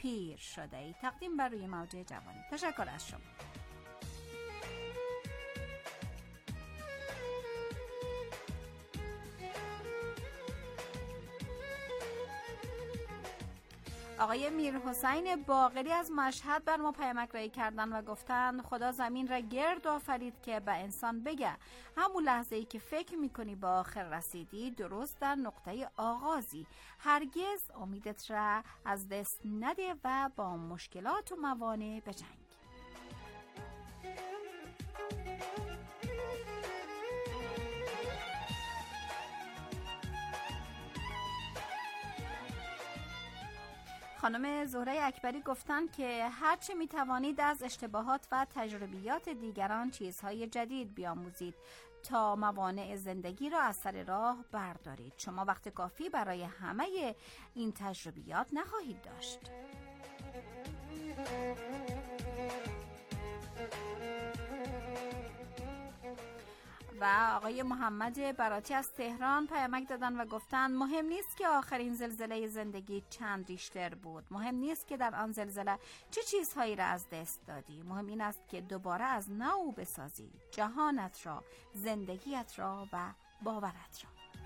پیر شده ای. تقدیم بر روی موج جوانی. تشکر از شما. آقای میرحسین باقری از مشهد بر ما پیامک رایی کردن و گفتن خدا زمین را گرد آفرید که به انسان بگه همون لحظه ای که فکر میکنی با آخر رسیدی درست در نقطه آغازی. هرگز امیدت را از دست نده و با مشکلات و موانع بجنگ. خانم زهره اکبری گفتن که هرچه میتوانید از اشتباهات و تجربیات دیگران چیزهای جدید بیاموزید تا موانع زندگی را از سر راه بردارید. شما وقت کافی برای همه این تجربیات نخواهید داشت. و آقای محمد براتی از تهران پیامک دادن و گفتن مهم نیست که آخرین زلزله زندگی چند ریشتر بود. مهم نیست که در آن زلزله چه چیزهایی را از دست دادی. مهم این است که دوباره از نو بسازی جهانت را، زندگیت را و باورت را.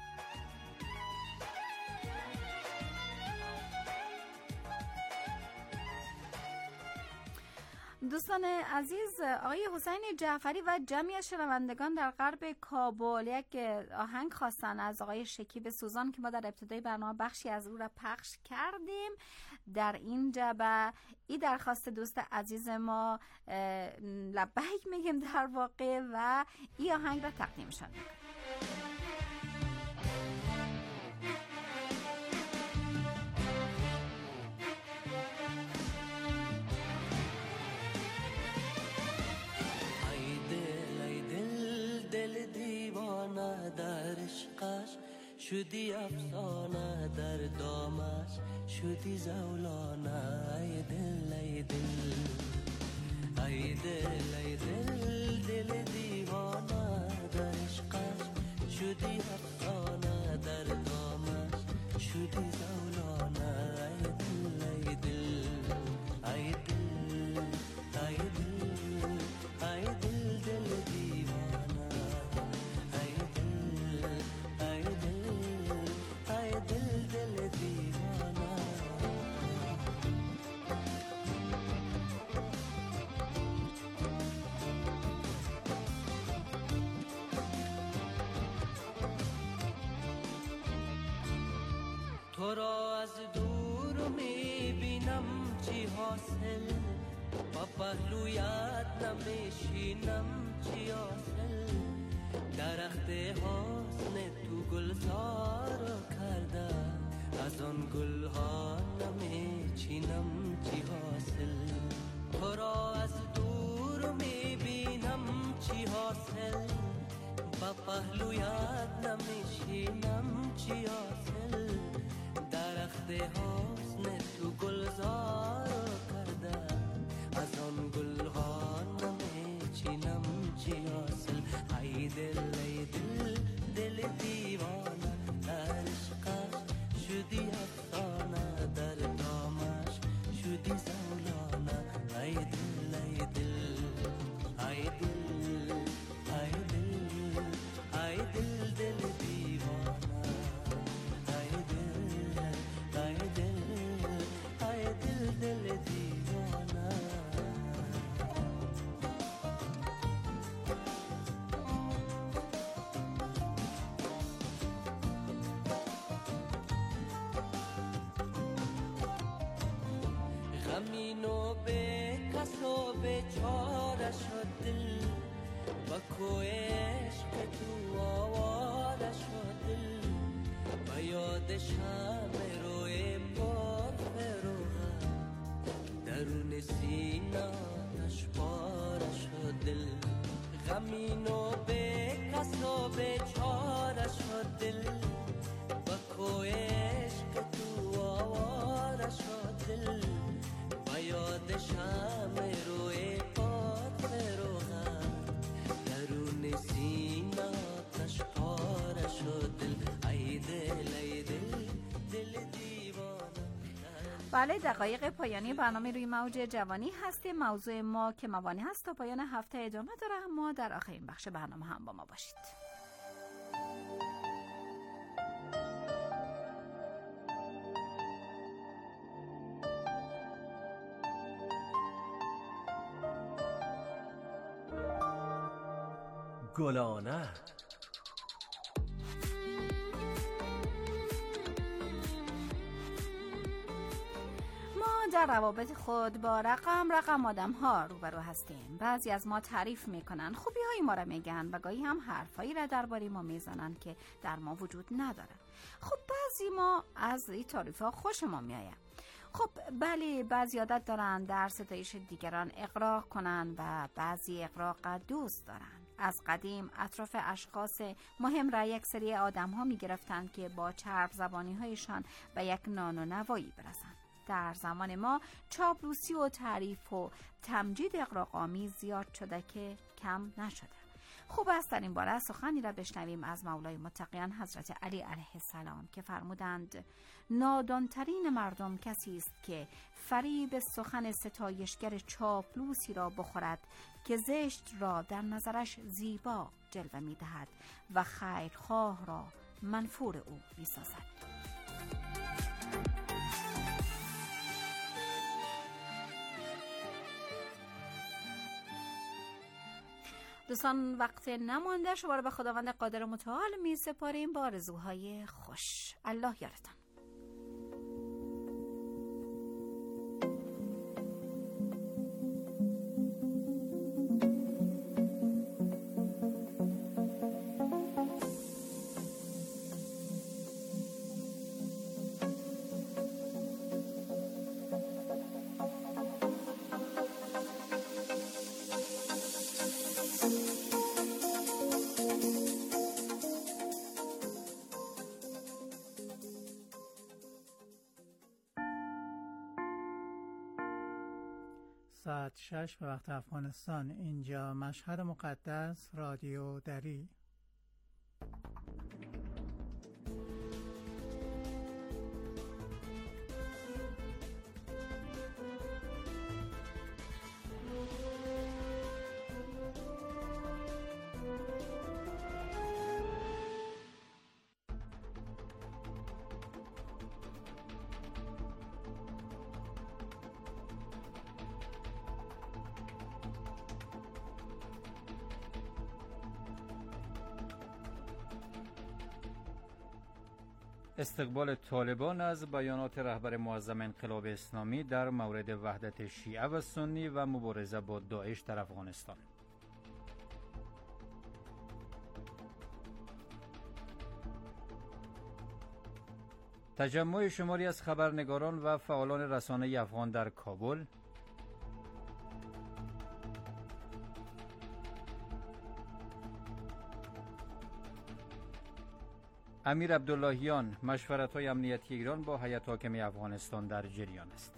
دوستان عزیز، آقای حسین جعفری و جمعی از شنوندگان در غرب کابل یک آهنگ خواستن از آقای شکیب سوزان که ما در ابتدای برنامه بخشی از او را پخش کردیم. در این جبه ای درخواست دوست عزیز ما لبیک میگیم در واقع و این آهنگ را تقدیمشان میکنیم. در عشقش شدی افسانه، در دامش شدی زولانه. ای دل ای دل ای دل ای دل دل دیوانه، در عشقش شدی افسانه، در دامش شدی زولانه. ای دل ای دل ای دل ای دل ای دل دل دیوانه. تو را از دور میبینم چی حاصل، با پهلویت نمیشینم چی حاصل. درخت حسن تو گلزار کرده، از آن گلها نمیچینم چی حاصل. تو را از دور میبینم چی حاصل، با پهلویت نمیشینم چی حاصل. درخت حسن تو گلزار کرده، از آن گلها نمیچینم چی حاصل. ای دل ای دل دل دیوانه، در عشقش شدی افسانه، در دامش شدی زولانه. ای دل ای دل ای دل ای دل ای دل دل دیوانه. ای دل ای دل ای دل دل دیوانه. غمینو به کس و به چاره شد دل، با کوی عشق تو آواره شد دل. با یاد شمع روی پر فروغه، درون سینه‌اش پاره شد دل. غمینو به کس و به چاره شد دل، با کوی عشق تو آواره شد دل. با یاد شمع روی پات روغن، درون سینه‌اش پاره شد دل. ای دل ای دل دل دیوانه. بله، دقایق پایانی برنامه روی موج جوانی هستیم. موضوع ما که موانع هست تا پایان هفته ادامه داره، اما در آخرین بخش برنامه هم با ما باشید. گلانه در روابط خود با رقم آدم ها روبرو هستیم. بعضی از ما تعریف میکنن، خوبی های ما را میگن و گاهی هم حرفایی را درباره ما میزنن که در ما وجود نداره. خب بعضی ما از این تعریف ها خوش ما میآید. خب بله، بعضی عادت دارن در ستایش دیگران اغراق کنن و بعضی اغراق دوست دارن. از قدیم اطراف اشخاص مهم را یک سری آدم ها می گرفتن که با چرب زبانی هایشان به یک نان و نوایی برسن. در زمان ما چاپلوسی و تعریف و تمجید اغراق‌آمیز زیاد شده که کم نشده. خوب است در این باره سخنی را بشنویم از مولای متقیان حضرت علی علیه السلام که فرمودند نادانترین مردم کسی است که فریب سخن ستایشگر چاپلوسی را بخورد که زشت را در نظرش زیبا جلوه می دهد و خیرخواه را منفور او می سازد. دوستان، وقت نمانده، شما را به خداوند قادر متعال می سپاریم با آرزوهای خوش. الله یارتان. ساعت 6 به وقت افغانستان. اینجا مشهد مقدس، رادیو دری. استقبال طالبان از بیانات رهبر معظم انقلاب اسلامی در مورد وحدت شیعه و سنی و مبارزه با داعش در افغانستان. تجمع شماری از خبرنگاران و فعالان رسانه افغان در کابل. امیر عبداللهیان، مشورت‌های امنیتی ایران با هیئت حاکمه افغانستان در جریان است.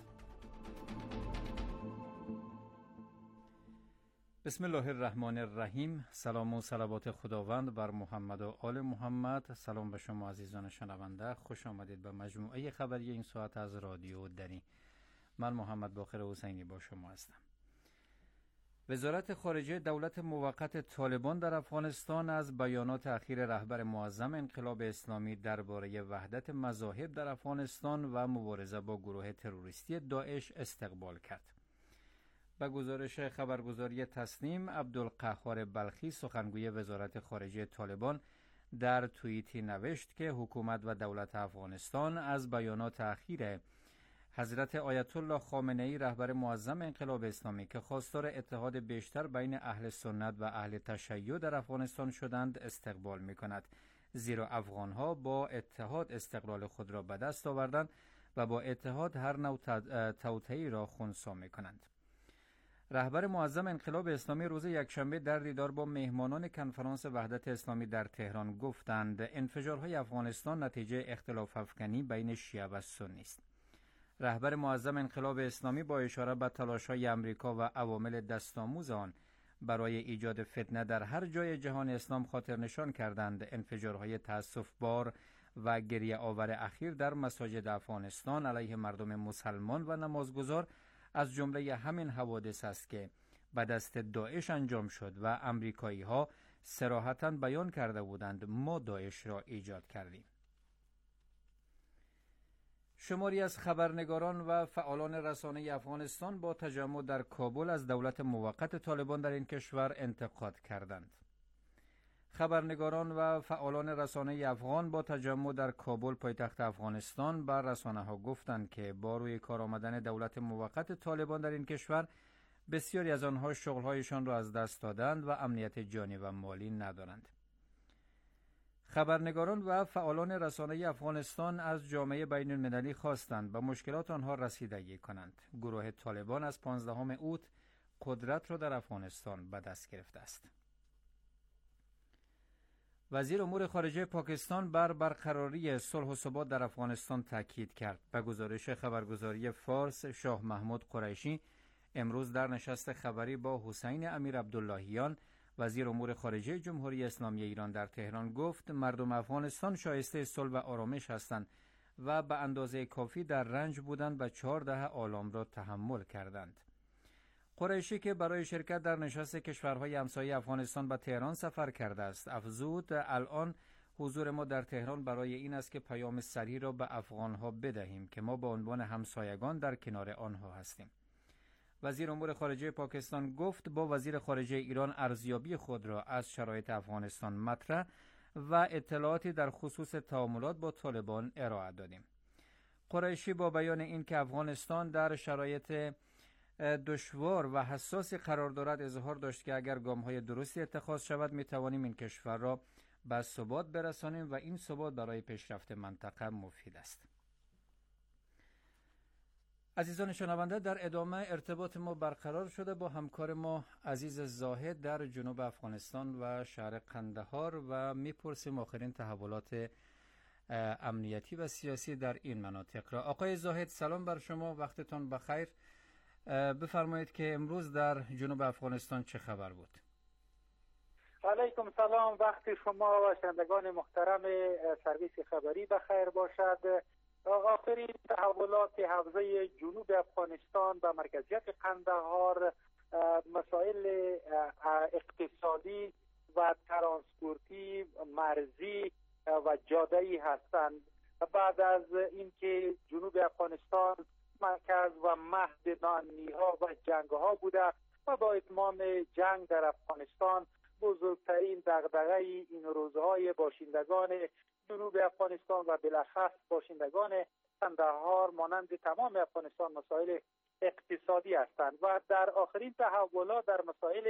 بسم الله الرحمن الرحیم. سلام و صلوات خداوند بر محمد و آل محمد. سلام به شما عزیزان شنونده، خوش آمدید به مجموعه خبری این ساعت از رادیو دری. من محمد باقر حسینی با شما هستم. وزارت خارجه دولت موقت طالبان در افغانستان از بیانات اخیر رهبر معظم انقلاب اسلامی درباره وحدت مذاهب در افغانستان و مبارزه با گروه تروریستی داعش استقبال کرد. به گزارش خبرگزاری تسنیم، عبدالقهار بلخی سخنگوی وزارت خارجه طالبان در توییتی نوشت که حکومت و دولت افغانستان از بیانات اخیر حضرت آیت الله خامنه‌ای رهبر معظم انقلاب اسلامی که خواستار اتحاد بیشتر بین اهل سنت و اهل تشیع در افغانستان شدند استقبال می‌کند، زیرا افغان‌ها با اتحاد استقلال خود را به دست آوردند و با اتحاد هر نوع توطئه‌ای را خنثی می‌کنند. رهبر معظم انقلاب اسلامی روز یکشنبه در دیدار با مهمانان کنفرانس وحدت اسلامی در تهران گفتند انفجارهای افغانستان نتیجه اختلاف افکنی بین شیعه و سنی است. رهبر معظم انقلاب اسلامی با اشاره به تلاش‌های امریکا و عوامل دستآموز آن برای ایجاد فتنه در هر جای جهان اسلام خاطر نشان کردند انفجارهای تأسف‌بار و گریه آور اخیر در مساجد افغانستان علیه مردم مسلمان و نمازگزار از جمله همین حوادث است که به دست داعش انجام شد و امریکایی ها صراحتاً بیان کرده بودند ما داعش را ایجاد کردیم. شماری از خبرنگاران و فعالان رسانه افغانستان با تجمع در کابل از دولت موقت طالبان در این کشور انتقاد کردند. خبرنگاران و فعالان رسانه افغان با تجمع در کابل پایتخت افغانستان بر رسانه ها گفتند که با روی کار آمدن دولت موقت طالبان در این کشور بسیاری از آنها شغلهایشان را از دست دادند و امنیت جانی و مالی ندارند. خبرنگاران و فعالان رسانه افغانستان از جامعه بین المللی خواستند به مشکلات آنها رسیدگی کنند. گروه طالبان از 15 اوت قدرت را در افغانستان به دست گرفته است. وزیر امور خارجه پاکستان بر برقراری صلح و ثبات در افغانستان تاکید کرد. به گزارش خبرگزاری فارس، شاه محمود قریشی امروز در نشست خبری با حسین امیر عبداللهیان وزیر امور خارجه جمهوری اسلامی ایران در تهران گفت مردم افغانستان شایسته صلح و آرامش هستند و به اندازه کافی در رنج بودند و 4 دهه آلام را تحمل کردند. قریشی که برای شرکت در نشست کشورهای همسایه افغانستان به تهران سفر کرده است افزود الان حضور ما در تهران برای این است که پیام صریح را به افغانها بدهیم که ما به عنوان همسایگان در کنار آنها هستیم. وزیر امور خارجه پاکستان گفت با وزیر خارجه ایران ارزیابی خود را از شرایط افغانستان مطرح و اطلاعاتی در خصوص تعاملات با طالبان ارائه دادیم. قریشی با بیان این که افغانستان در شرایط دشوار و حساسی قرار دارد اظهار داشت که اگر گام‌های درستی اتخاذ شود می‌توانیم این کشور را به ثبات برسانیم و این ثبات برای پیشرفت منطقه مفید است. عزیزان شنونده، در ادامه ارتباط ما برقرار شده با همکار ما عزیز زاهد در جنوب افغانستان و شهر قندهار و میپرسیم آخرین تحولات امنیتی و سیاسی در این مناطق را. آقای زاهد سلام بر شما، وقتتان بخیر. بفرمایید که امروز در جنوب افغانستان چه خبر بود؟ علیکم سلام، وقت شما و شنوندگان محترم سرویس خبری بخیر باشد. آخرین تحولات حوزه جنوب افغانستان به مرکزیت قندهار مسائل اقتصادی و ترانسپورتی مرزی و جاده‌ای هستند. بعد از اینکه جنوب افغانستان مرکز و مهد ناامنی‌ها و جنگ‌ها بوده و با اتمام جنگ در افغانستان بزرگترین دغدغه این روزهای باشندگان جنوب افغانستان و بالاخص باشندگان قندهار مانند تمام افغانستان مسائل اقتصادی هستند و در آخرین تحولات در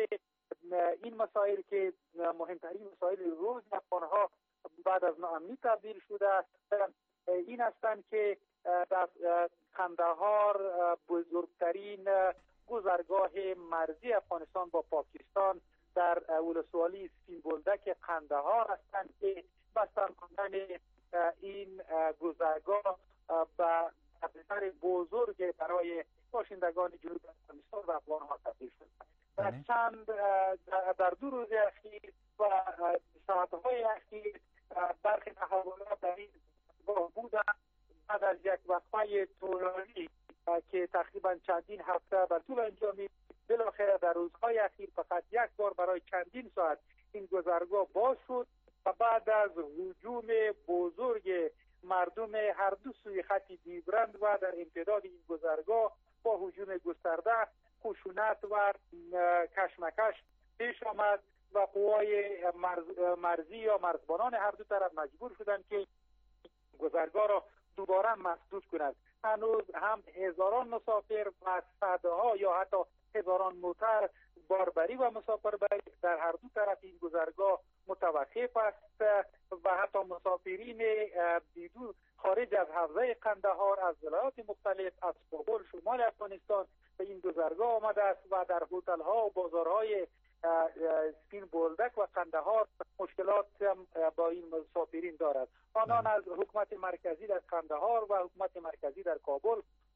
این مسائل که مهمترین مسائل روز افغانها بعد از ناامنی تبدیل شده است این هستند که در قندهار بزرگترین گذرگاه مرزی افغانستان با پاکستان در ولسوالی سپین بولدک قندهار هستند که بستن کردن این گذرگاه به خطر بزرگ برای باشندگان جنوب افغانستان و افغان‌ها تبدیل شد. در 2 روز اخیر و ساعت‌های اخیر برخی تحولات در این گاه بودند. بعد از یک وقفه طولانی که تقریبا چندین هفته به طول انجامید، بالاخره در روزهای اخیر فقط یک بار برای چندین ساعت این گذرگاه باز شد و بعد از هجوم بزرگ مردم هر دو سوی خط دیبرند و در امتداد این گذرگاه با هجوم گسترده خشونت و کشمکش پیش آمد و قوای مرزی یا مرزبانان هر دو طرف مجبور شدند که گذرگاه را دوباره مسدود کنند. هنوز هم هزاران مسافر و صدها یا حتی هزاران موتر باربری و مسافربری در هر دو طرف این گذرگاه متوقف است و حتی مسافرین بیدون خارج از حوزه قندهار از ولایات مختلف از کابل شمال افغانستان به این گذرگاه آمده است و در هتل‌ها و بازارهای سپین بولدک و قندهار مشکلات با این مسافرین دارد. آنان از حکومت مرکزی در قندهار و حکومت مرکزی در کابل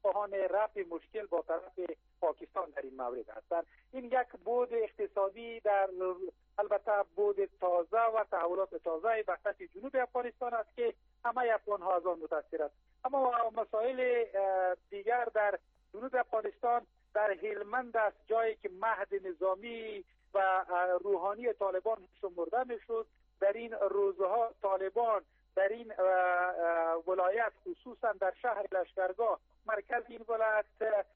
خواهان رفع مشکل با طرف پاکستان در این مورد هستند. این یک بود اقتصادی در البته بود تازه و تحولات تازه به سطح جنوب افغانستان است که همه افغان‌ها از آن متاثر است. اما مسائل دیگر در جنوب افغانستان در هلمند است، جایی که مهد نظامی و روحانی طالبان شمرده میشد. در این روزها طالبان در این ولایت خصوصا در شهر لشکرگاه مرکز این ولایت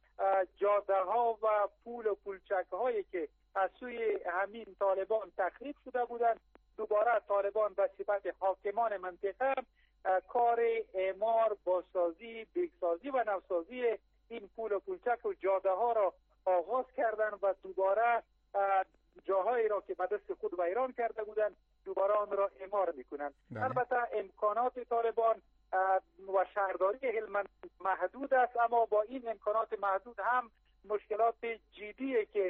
جاده ها و پول و پولچک هایی که از سوی همین طالبان تخریب شده بودند، دوباره طالبان به صفت حاکمان منطقه کار اعمار، بازسازی، بیگسازی و نوسازی این پول و پولچک و جاده ها را آغاز کردند و دوباره جاهایی را که به دست خود ویران کرده بودند دوباره آن را اعمار میکنند. البته امکانات طالبان و شهرداری هلمند محدود است، اما با این امکانات محدود هم مشکلات جدی که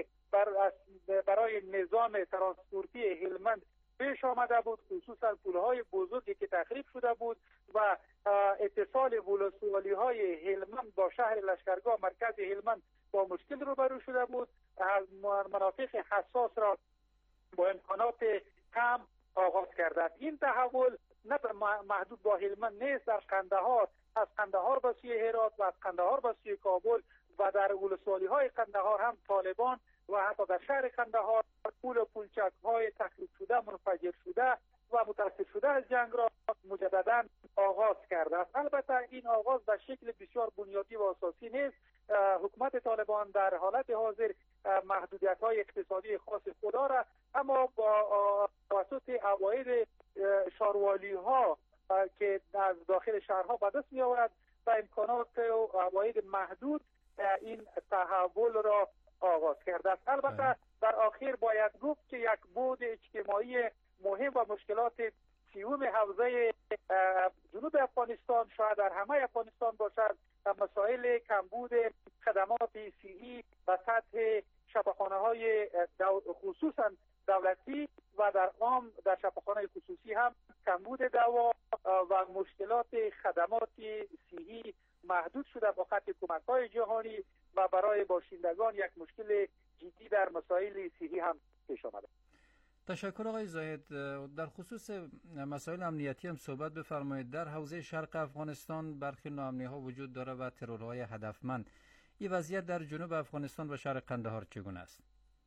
برای نظام ترانسپورتی هلمند پیش آمده بود، خصوصا پلهای بزرگی که تخریب شده بود و اتصال ولسوالی های هلمند با شهر لشکرگاه مرکز هلمند با مشکل روبرو شده بود. مناطق حساس را با امکانات کم آغاز کرده. این تحول نه محدود با هلمند نیست، در قندهار، از قندهار به سوی هرات و از قندهار به سوی کابل و در ولسوالی های قندهار هم طالبان و حتی در شهر قندهار پول و پولچک های تخریب شده، منفجر شده و متاثر شده از جنگ را مجددا آغاز کرده است. البته این آغاز به شکل بسیار بنیادی و اساسی نیست. حکومت طالبان در حالت حاضر محدودیت های اقتصادی خاص خود دارد، اما با توسط عواید شاروالی ها که از داخل شهرها به دست می آورد و امکانات و عواید محدود این تحول را آغاز کرده است. البته در آخر باید گفت که یک بود اجتماعی مهم و مشکلات سیوم حوزه جنوب افغانستان، شاید در همه افغانستان باشد، مسائل کمبود خدمات صحی و سطح شفاخانه های خصوصا دولتی و در عام در شفاخانه خصوصی هم کمبود دوا و مشکلات خدمات صحی محدود شده با خط کمک‌های جهانی و برای باشندگان یک مشکل جدی در مسائل صحی هم پیش آمده. تشکر آقای زاهد. در خصوص مسائل امنیتی هم صحبت بفرمایید. در حوزه شرق افغانستان برخی ناامنی‌ها وجود داره و ترورهای هدفمند. این وضعیت در جنوب افغانستان و شهر قندهار چگونه است؟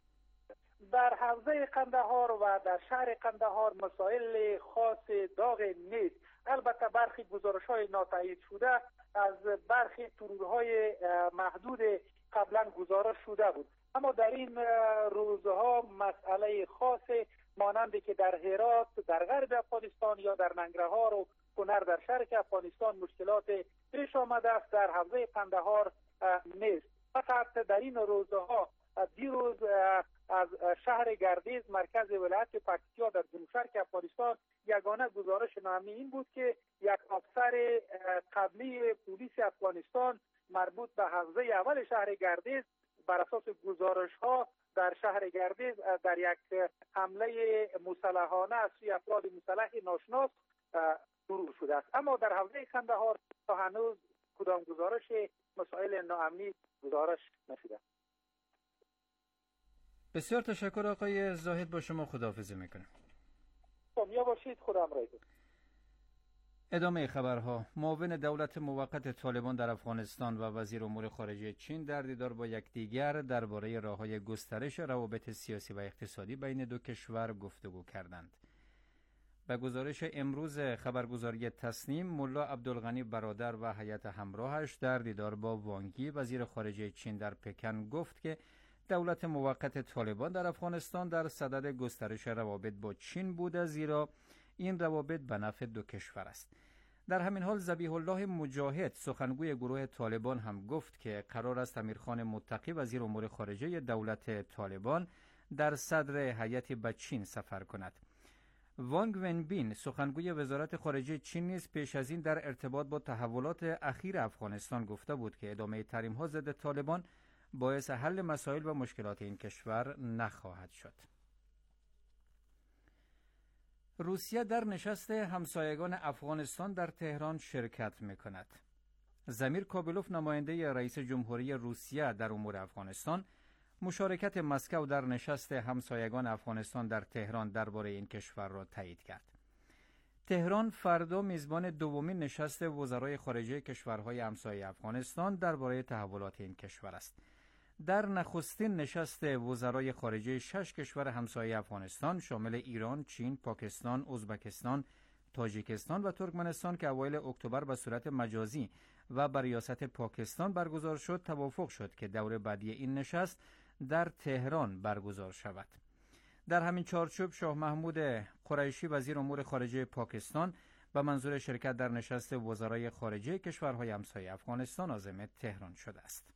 در حوزه قندهار و در شهر قندهار مسائل خاص داغ نیست. البته برخی گزارش‌های ناتایید شده از برخی ترورهای محدود قبلا گزارش شده بود، اما در این روزها مسئله خاص مانندی که در هرات در غرب افغانستان یا در ننگرهار و کنر در شرق افغانستان مشکلات پیش آمده است، در حوزه قندهار نیست. فقط در این روزها دیروز از شهر گردیز مرکز ولایت پکتیا در جنوب شرق افغانستان یگانه گزارش نامه این بود که یک افسر قبلی پلیس افغانستان مربوط به حوزه اول شهر گردیز بر اساس گزارش ها در شهر گردیز در یک حمله مسلحانه از سوی افراد مسلح ناشناس شروع شده است. اما در حوزه قندهار تا هنوز کدام گزارش مسائل ناامنی گزارش نشده. بسیار تشکر آقای زاهد، با شما خداحافظی میکنم. یا باشید، خدا همراهتون. ادامه خبرها. معاون دولت موقت طالبان در افغانستان و وزیر امور خارجه چین در دیدار با یکدیگر درباره راه‌های گسترش روابط سیاسی و اقتصادی بین دو کشور گفتگو کردند. به گزارش امروز خبرگزاری تسنیم، ملا عبدالغنی برادر و هیئت همراهش در دیدار با وانگی وزیر خارجه چین در پکن گفت که دولت موقت طالبان در افغانستان در صدد گسترش روابط با چین بوده، زیرا این روابط به نفع دو کشور است. در همین حال ذبیح الله مجاهد سخنگوی گروه طالبان هم گفت که قرار است امیرخان متقی وزیر امور خارجه دولت طالبان در صدر هیئتی به چین سفر کند. وانگ ونبین سخنگوی وزارت خارجه چین نیز پیش از این در ارتباط با تحولات اخیر افغانستان گفته بود که ادامه تحریم‌ها ضد طالبان باعث حل مسائل و مشکلات این کشور نخواهد شد. روسیه در نشست همسایگان افغانستان در تهران شرکت می‌کند. زمیر کابلوف نماینده رئیس جمهوری روسیه در امور افغانستان مشارکت مسکو در نشست همسایگان افغانستان در تهران درباره این کشور را تایید کرد. تهران فردا میزبان دومین نشست وزرای خارجه کشورهای همسایه افغانستان درباره تحولات این کشور است. در نخستین نشست وزرای خارجه 6 کشور همسایه افغانستان شامل ایران، چین، پاکستان، ازبکستان، تاجیکستان و ترکمنستان که اوایل اکتبر به صورت مجازی و بر ریاست پاکستان برگزار شد، توافق شد که دور بعدی این نشست در تهران برگزار شود. در همین چارچوب شاه محمود قریشی وزیر امور خارجه پاکستان به منظور شرکت در نشست وزرای خارجه کشورهای همسایه افغانستان عازم تهران شده است.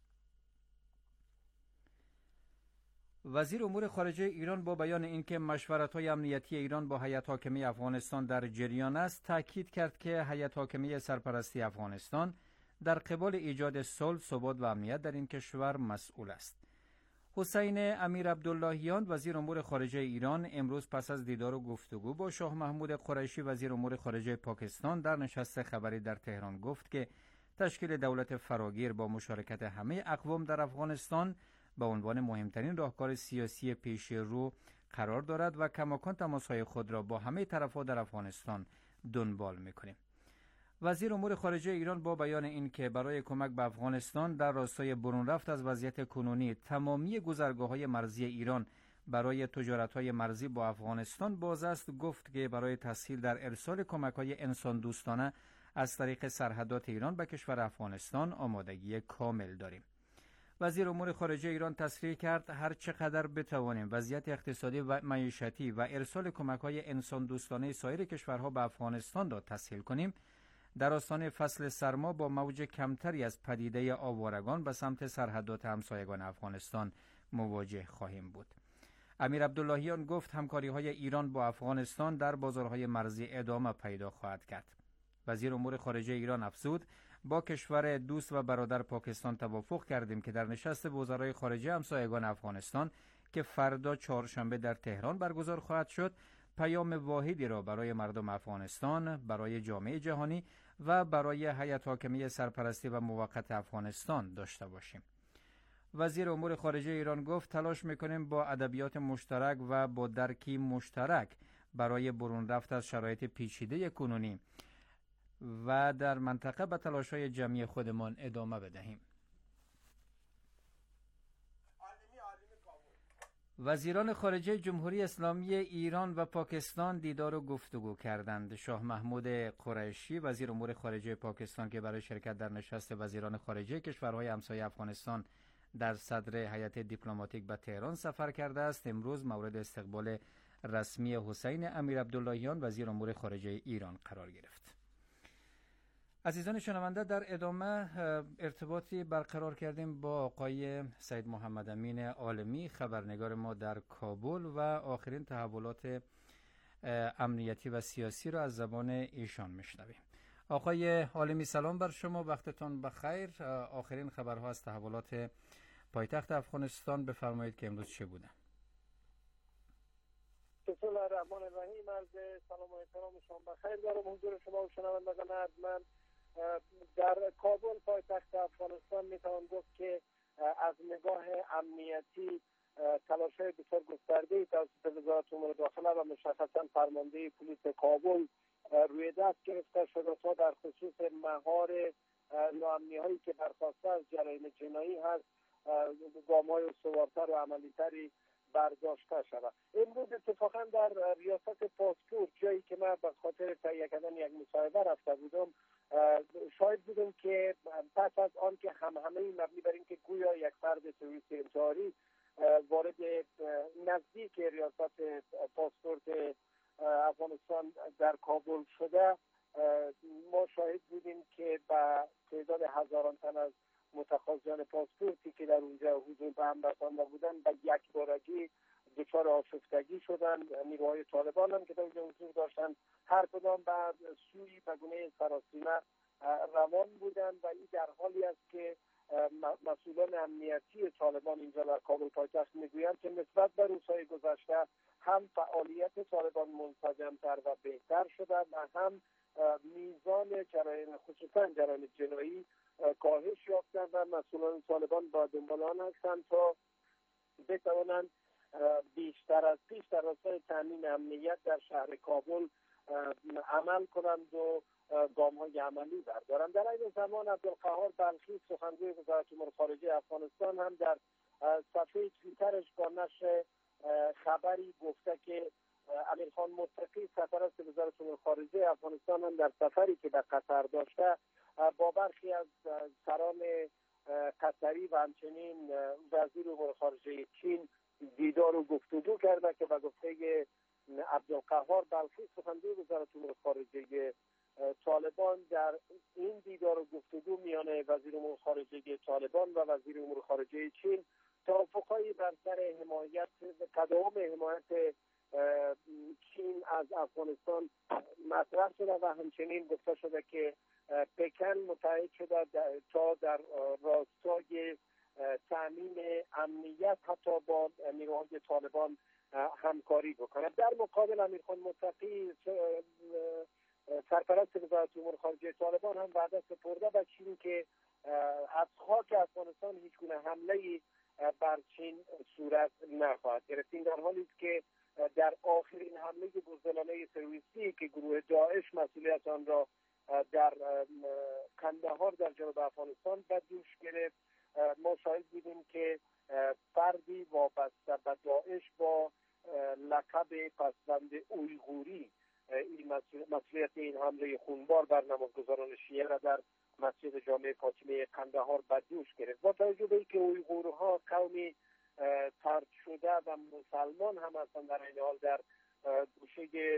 وزیر امور خارجه ایران با بیان اینکه مشورت‌های امنیتی ایران با هیئت حاکمه افغانستان در جریان است، تاکید کرد که هیئت حاکمه سرپرستی افغانستان در قبال ایجاد صلح، ثبات و امنیت در این کشور مسئول است. حسین امیر عبداللهیان وزیر امور خارجه ایران امروز پس از دیدار و گفتگو با شاه محمود قریشی وزیر امور خارجه پاکستان در نشست خبری در تهران گفت که تشکیل دولت فراگیر با مشارکت همه اقوام در افغانستان به عنوان مهمترین راهکار سیاسی پیش رو قرار دارد و کماکان تماس‌های خود را با همه طرف‌ها در افغانستان دنبال می‌کنیم. وزیر امور خارجه ایران با بیان این که برای کمک به افغانستان در راستای برون رفت از وضعیت کنونی تمامی گذرگاه‌های مرزی ایران برای تجارت‌های مرزی با افغانستان باز است، گفت که برای تسهیل در ارسال کمک‌های انسان دوستانه از طریق سرحدات ایران به کشور افغانستان آمادگی کامل داریم. وزیر امور خارجه ایران تصریح کرد هر چقدر بتوانیم وضعیت اقتصادی و معیشتی و ارسال کمک‌های انسان دوستانه سایر کشورها به افغانستان را تسهیل کنیم، در آستانه فصل سرما با موج کمتری از پدیده آوارگان به سمت سرحدات همسایگان افغانستان مواجه خواهیم بود. امیر عبداللهیان گفت همکاری‌های ایران با افغانستان در بازارهای مرزی ادامه پیدا خواهد کرد. وزیر امور خارجه ایران افزود با کشور دوست و برادر پاکستان توافق کردیم که در نشست وزرای خارجه همسایگان افغانستان که فردا چهارشنبه در تهران برگزار خواهد شد، پیام واحدی را برای مردم افغانستان، برای جامعه جهانی و برای هیئت حاکمه سرپرستی و موقت افغانستان داشته باشیم. وزیر امور خارجه ایران گفت تلاش می‌کنیم با ادبیات مشترک و با درکی مشترک برای برون رفت از شرایط پیچیده کنونی و در منطقه به تلاش‌های جمعی خودمان ادامه بدهیم. وزیران خارجه جمهوری اسلامی ایران و پاکستان دیدار و گفتگو کردند. شاه محمود قریشی وزیر امور خارجه پاکستان که برای شرکت در نشست وزیران خارجه کشورهای همسایه افغانستان در صدر هیئت دیپلماتیک به تهران سفر کرده است، امروز مورد استقبال رسمی حسین امیر عبداللهیان وزیر امور خارجه ایران قرار گرفت. عزیزان شنونده، در ادامه ارتباطی برقرار کردیم با آقای سید محمد امین عالمی، خبرنگار ما در کابل، و آخرین تحولات امنیتی و سیاسی را از زبان ایشان میشنویم. آقای عالمی سلام بر شما، وقتتان بخیر. آخرین خبرها از تحولات پایتخت افغانستان بفرمایید که امروز چه بوده؟ بسم الله الرحمن الرحیم. از سلام و احترام شما بخیر دارم حضور شما و شنوندگان ارجمند. در کابل پایتخت افغانستان میتوان گفت که از نگاه امنیتی تلاش‌های بسیار گسترده‌ای توسط وزارت امور داخله و مشخصاً فرمانده پلیس کابل روی دست گرفته شده تا در خصوص مهار ناامنی‌هایی که برخواسته از جرایم جنایی هست گام‌های استوارتر و عملی‌تری برداشته شود. امروز اتفاقا در ریاست پاسپورت، جایی که من به خاطر تهیه کردن یک مصاحبه رفته بودم، شاهد بودم که پس از آن که همه مبنی بر اینکه گویا یک فرد تروریست انتحاری وارد نزدیک ریاست پاسپورت افغانستان در کابل شده، ما شاهد بودیم که به تعداد هزاران تن از متقاضیان پاسپورتی که در اونجا حضور به هم رسانده بودن به یک بارگی دچار آشفتگی شدن. نیروهای طالبان هم که در اونجا حضور داشتن هر کدام به سوی به گونه سراسیمه روان بودند و این در حالی است که مسئولان امنیتی طالبان اینجا در کابل پایتخت میگویند که نسبت به روزهای گذشته هم فعالیت طالبان منسجم‌تر و بهتر شده و هم میزان جرایم خصوصا جرایم جنایی کاهش یافتند و مسئولان طالبان با دنبال آن هستند تا بتوانند بیشتر از پیش در راستای تامین امنیت در شهر کابل عمل کنند و گام‌های عملی بردارند. در این زمان عبدالقهار بلخی سخنگوی وزارت امور خارجه افغانستان هم در صفحه توییترش با نشر خبری گفته که امیرخان متقی سرپرست وزارت امور خارجه افغانستان هم در سفری که به قطر داشته با برخی از سران قطری و همچنین وزیر امور خارجه چین دیدار و گفتگو کرده که به گفته عبدالقهار بلخی سخنگوی وزارت امور خارجه طالبان در این دیدار و گفتگو میان وزیر امور خارجه طالبان و وزیر امور خارجه چین توافق‌هایی بر سر حمایت تداوم حمایت چین از افغانستان مطرح شده و همچنین گفته شده که پکن متحد شده تا در راستای تامین امنیت حتی با نیروهای طالبان همکاری بکند. در مقابل امیرخان متقی سرپرست وزارت امور خارجه طالبان هم وعده سپرده به چین که از خاک افغانستان هیچ گونه حمله‌ای بر چین صورت نخواهد گرفت. این در حالی است که در آخرین حمله بزدلانه تروریستی که گروه داعش مسئولیت آن را در قندهار در جنوب افغانستان به دوش گرفت، ما شاهد بودیم که فردی وابسته به داعش با لقب پسوند اویغوری این مسئولیت این حمله خونبار بر نمازگزاران شیعه را در مسجد جامع فاطمه قندهار به دوش گرفت. با توجه به اینکه اویغورها قومی طرد شده و مسلمان هم هستند، در این حال در گوشه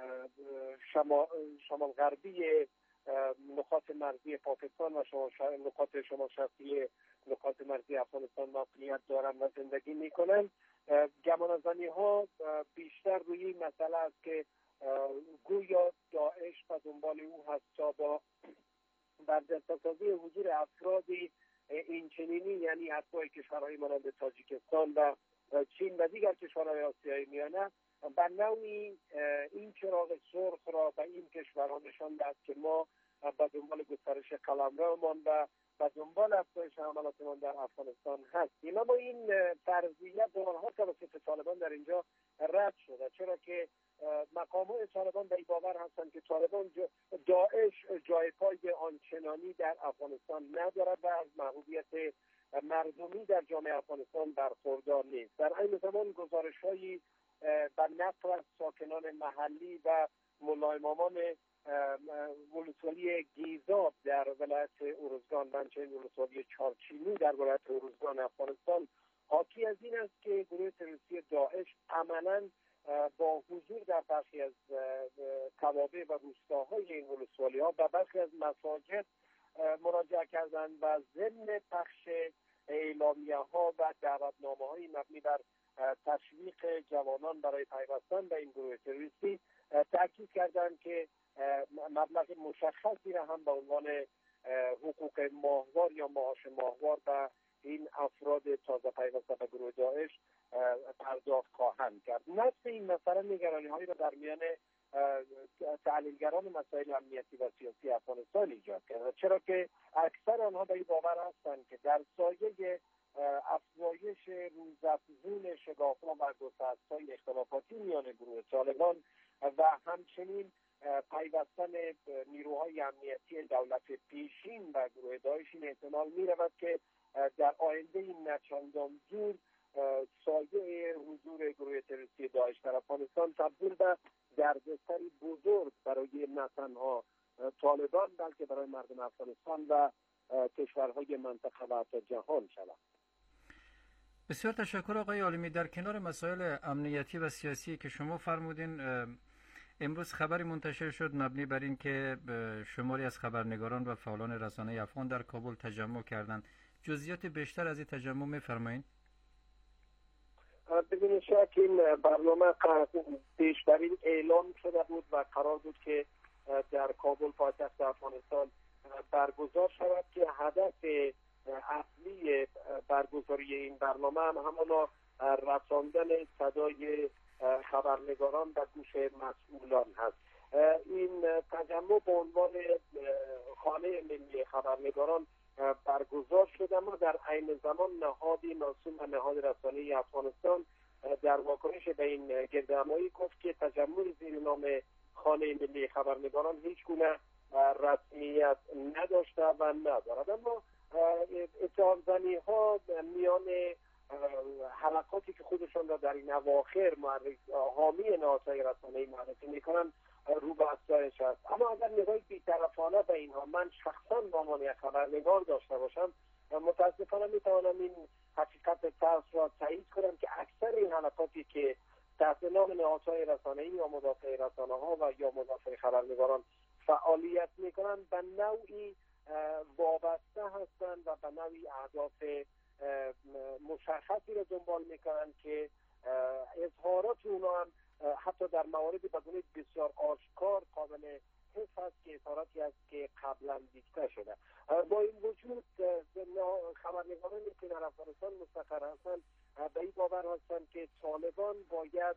شمال غربی نقاط مرزی پاکستان و نقاط شمال شرقی نقاط مرزی افغانستان موقعیت دارند و زندگی میکنند، گمانه‌زنی ها بیشتر روی این مسئله است که گویا داعش به دنبال او هست تا با برجسته‌سازی حضور افرادی این چنینی، یعنی اتباع کشورهای مانند تاجیکستان و چین و دیگر کشورهای آسیای میانه، به نوعی این چراغ سرخ را به این کشورها نشان داد که ما به دنبال گسترش قلمرومان و به دنبال افزایش حملاتمان در افغانستان هستیم. اما این فرضیت بارها توسط طالبان در اینجا رد شده، چرا که مقامات طالبان به این باور هستند که طالبان داعش جای پای آنچنانی در افغانستان ندارد و از محبوبیت مردمی در جامعه افغانستان برخوردار نیست. در این زمان گزارش‌هایی به نقل از ساکنان محلی و ملایمامان ولسوالی گیزاب در ولایت ارزگان و همچنین ولسوالی چارچینی در ولایت ارزگان افغانستان حاکی از این است که گروه تروریستی داعش عملاً با حضور در برخی از توابع و روستاهای این ولسوالی‌ها و برخی از مساجد مراجعه کردند و ضمن پخش اعلامیه‌ها و دعوتنامه‌های مبنی بر تشویق جوانان برای پیوستن به این گروه تروریستی تاکید کردند که مبلغ مشخصی را هم به عنوان حقوق ماهوار یا معاش ماهوار به این افراد تازه پیوسته به گروه داعش پرداخت خواهند کرد. نفس این مسئله نگرانی‌هایی را در میان تحلیلگران مسائل امنیتی و سیاسی افغانستان ایجاد کرد، چرا که اکثر آنها به این باور هستند که در سایه افزایش روزافزون شگاف‌ها و گسست‌های اختلافاتی میان گروه طالبان و همچنین پیوستن نیروهای امنیتی دولت پیشین و گروه داعش، این احتمال می‌رود که در آینده این نچندان زود سایه حضور گروه تروریستی داعش در افغانستان تبدیل به دردسری بزرگ برای نه تنها طالبان بلکه برای مردم افغانستان و کشورهای منطقه و حتی جهان شود. بسیار تشکر آقای عالمی. در کنار مسائل امنیتی و سیاسی که شما فرمودین، امروز خبری منتشر شد مبنی بر این که شماری از خبرنگاران و فعالان رسانه افغان در کابل تجمع کردند. جزئیات بیشتر از این تجمع می‌فرمایید؟ بدون شک این برنامه پیشترین اعلام شده بود و قرار بود که در کابل پایتخت افغانستان برگزار شود که هدف اصلی برگزاری این برنامه هم همانا رساندن صدای خبرنگاران و گوش مسئولان هست. این تجمع به عنوان خانه ملی خبرنگاران برگزار شد، اما در عین زمان نهادی مسئول و نهاد رسانه‌ای افغانستان در واکنش به این گردهمایی گفت که تجمع زیر نام خانه ملی خبرنگاران هیچ گونه رسمیت نداشته و ندارد. اما اتهام زنی ها میان حلقاتی که خودشان را در این اواخر حامی نهادهای رسانه‌ای معرفی میکنند رو به افزایش است. اما اگر نگاه بی‌طرفانه به اینها من شخصا به عنوان یک خبرنگار داشته باشم، متاسفانه میتوانم این حقیقت تلخ را تایید کنم که اکثر این حلقاتی که تحت نام نهادهای رسانه‌ای یا مدافع رسانه‌ها و یا مدافع خبرنگاران فعالیت میکنند به نوعی وابسته هستند و به نوعی اهداف مشخصی را دنبال میکنند که اظهارات اونا هم حتی در مواردی به گونه بسیار آشکار قابل حس است که اظهاراتی است که قبلا دیکته شده. با این وجود خبرنگارانی که در افغانستان مستقر هستند به این باور هستند که طالبان باید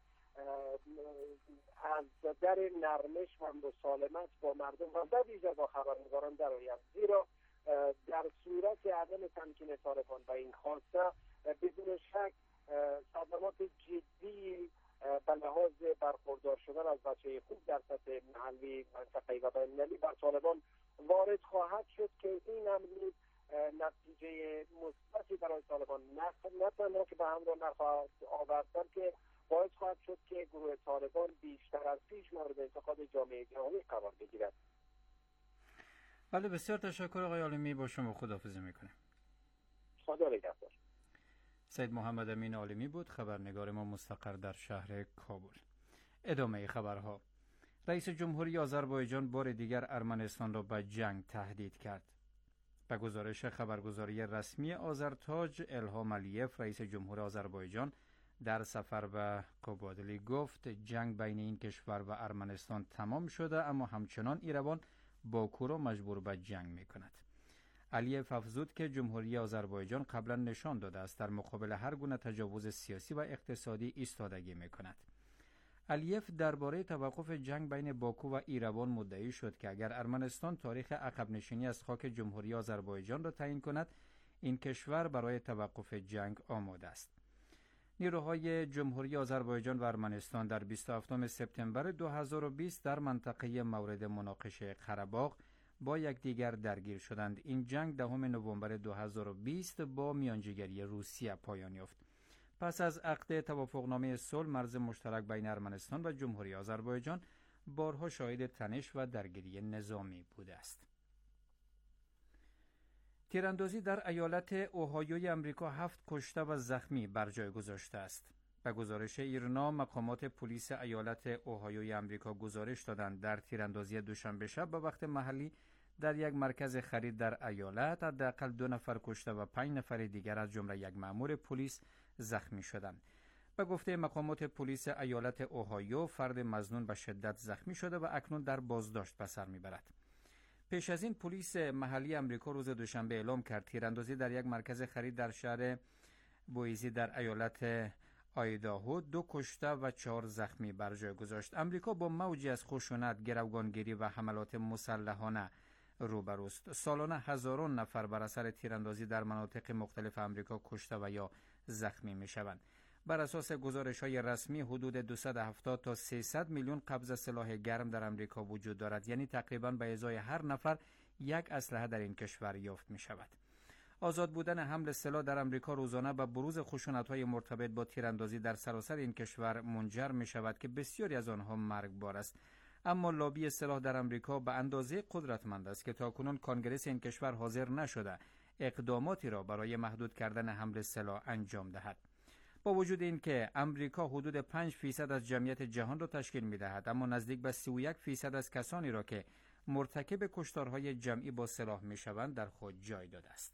از در نرمش و مسالمت با مردم و به ویژه با خبرنگاران درآید، زیرا در صورت عدم تمکین طالبان به این خواسته بدون شک صدمات جدی به لحاظ برخوردار شدن از بچه خوب در سطح محلی، منطقه‌ای و بین‌المللی بر طالبان وارد خواهد شد که این هم نتیجه مثبتی برای طالبان نه تنها که به همراه نخواهد آورد، که باعث خواهد شد که گروه طالبان بیشتر از پیش مورد انتقاد جامعه جهانی قرار بگیرد. بله، بسیار تشکر آقای عالمی، با شما خداحافظی میکنم. خدا نگهدار. سید محمد امین عالمی بود، خبرنگار ما مستقر در شهر کابل. ادامه خبرها. رئیس جمهوری آذربایجان بار دیگر ارمنستان را به جنگ تهدید کرد. به گزارش خبرگزاری رسمی آذرتاج، الهام علیف رئیس جمهور آذربایجان در سفر به کوبادلی گفت جنگ بین این کشور و ارمنستان تمام شده، اما همچنان ایروان باکو را مجبور به جنگ می کند. علیف افزود که جمهوری آذربایجان قبلا نشان داده است در مقابل هر گونه تجاوز سیاسی و اقتصادی ایستادگی می کند. علیف درباره توقف جنگ بین باکو و ایروان مدعی شد که اگر ارمنستان تاریخ عقب نشینی از خاک جمهوری آذربایجان را تعیین کند، این کشور برای توقف جنگ آماده است. نیروهای جمهوری آذربایجان و ارمنستان در 27 سپتامبر 2020 در منطقه مورد مناقشه قره‌باغ با یکدیگر درگیر شدند. این جنگ 10 نوامبر 2020 با میانجیگری روسیه پایان یافت. پس از عقد توافقنامه صلح مرز مشترک بین ارمنستان و جمهوری آذربایجان بارها شاهد تنش و درگیری نظامی بوده است. تیراندازی در ایالت اوهایوی امریکا 7 کشته و زخمی بر جای گذاشته است. به گزارش ایرنا، مقامات پلیس ایالت اوهایوی امریکا گزارش دادند در تیراندازی دوشنبه شب به وقت محلی در یک مرکز خرید در ایالت حداقل 2 نفر کشته و 5 نفر دیگر از جمله یک مأمور پلیس زخمی شدند. به گفته مقامات پلیس ایالت اوهایو، فرد مظنون به شدت زخمی شده و اکنون در بازداشت به سر میبرد. پیش از این پلیس محلی امریکا روز دوشنبه اعلام کرد تیراندازی در یک مرکز خرید در شهر بویزی در ایالت آیداهو 2 کشته و 4 زخمی بر جای گذاشت. امریکا با موجی از خشونت، گروگانگیری و حملات مسلحانه روبروست. سالانه هزاران نفر بر اثر تیراندازی در مناطق مختلف امریکا کشته و یا زخمی می شوند. بر اساس گزارش‌های رسمی حدود 270 تا 300 میلیون قبض سلاح گرم در امریکا وجود دارد، یعنی تقریباً به ازای هر نفر یک اسلحه در این کشور یافت می شود. آزاد بودن حمل سلاح در امریکا روزانه به بروز خشونت‌های مرتبط با تیراندازی در سراسر این کشور منجر می شود که بسیاری از آنها مرگبار است. اما لابی سلاح در امریکا به اندازه قدرتمند است که تاکنون کانگرس این کشور حاضر نشده اقداماتی را برای محدود کردن حمل سلاح انجام دهد. با وجود این که امریکا حدود 5% از جمعیت جهان را تشکیل می دهد، اما نزدیک به 31% از کسانی را که مرتکب کشتارهای جمعی با سلاح می شوند در خود جای داده است.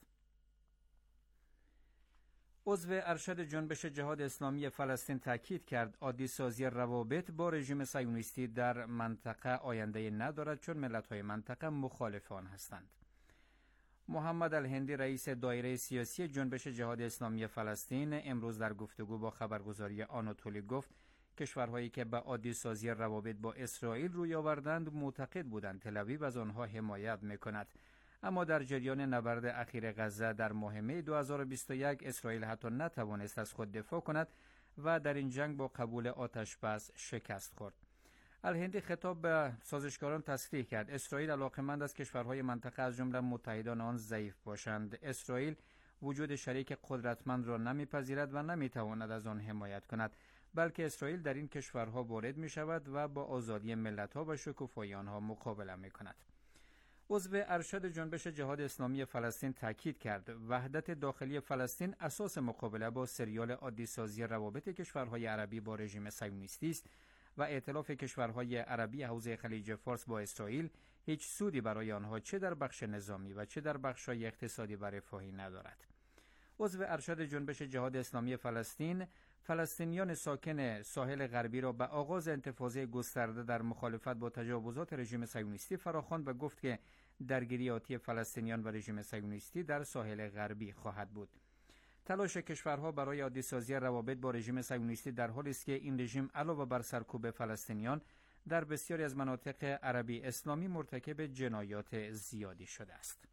عضو ارشد جنبش جهاد اسلامی فلسطین تاکید کرد عادی سازی روابط با رژیم صهیونیستی در منطقه آینده ندارد، چون ملت‌های منطقه مخالف آن هستند. محمد الهندی رئیس دایره سیاسی جنبش جهاد اسلامی فلسطین امروز در گفتگو با خبرگزاری آناتولی گفت کشورهایی که به عادی سازی روابط با اسرائیل روی آوردند معتقد بودند تل آویو از آنها حمایت می‌کند. اما در جریان نبرد اخیر غزه در ماه می 2021 اسرائیل حتی نتوانست از خود دفاع کند و در این جنگ با قبول آتش بس شکست خورد. الهندی خطاب به سازشکاران تصریح کرد اسرائیل علاقمند است کشورهای منطقه از جمله متحدان آن ضعیف باشند. اسرائیل وجود شریک قدرتمند را نمیپذیرد و نمیتواند از آن حمایت کند، بلکه اسرائیل در این کشورها وارد می شود و با آزادی ملت‌ها و شکوفایی آنها مقابله می کند. عضو ارشد جنبش جهاد اسلامی فلسطین تاکید کرد وحدت داخلی فلسطین اساس مقابله با سریال عادی‌سازی روابط کشورهای عربی با رژیم صهیونیستی است و ائتلاف کشورهای عربی حوزه خلیج فارس با اسرائیل هیچ سودی برای آنها چه در بخش نظامی و چه در بخش‌های اقتصادی و رفاهی ندارد. عضو ارشد جنبش جهاد اسلامی فلسطین فلسطینیان ساکن ساحل غربی را به آغاز انتفاضه گسترده در مخالفت با تجاوزات رژیم صهیونیستی فراخواند و گفت که درگیری آتی فلسطینیان و رژیم صهیونیستی در ساحل غربی خواهد بود. تلاش کشورها برای عادی‌سازی روابط با رژیم صهیونیستی در حالی است که این رژیم علاوه بر سرکوب فلسطینیان در بسیاری از مناطق عربی اسلامی مرتکب جنایات زیادی شده است.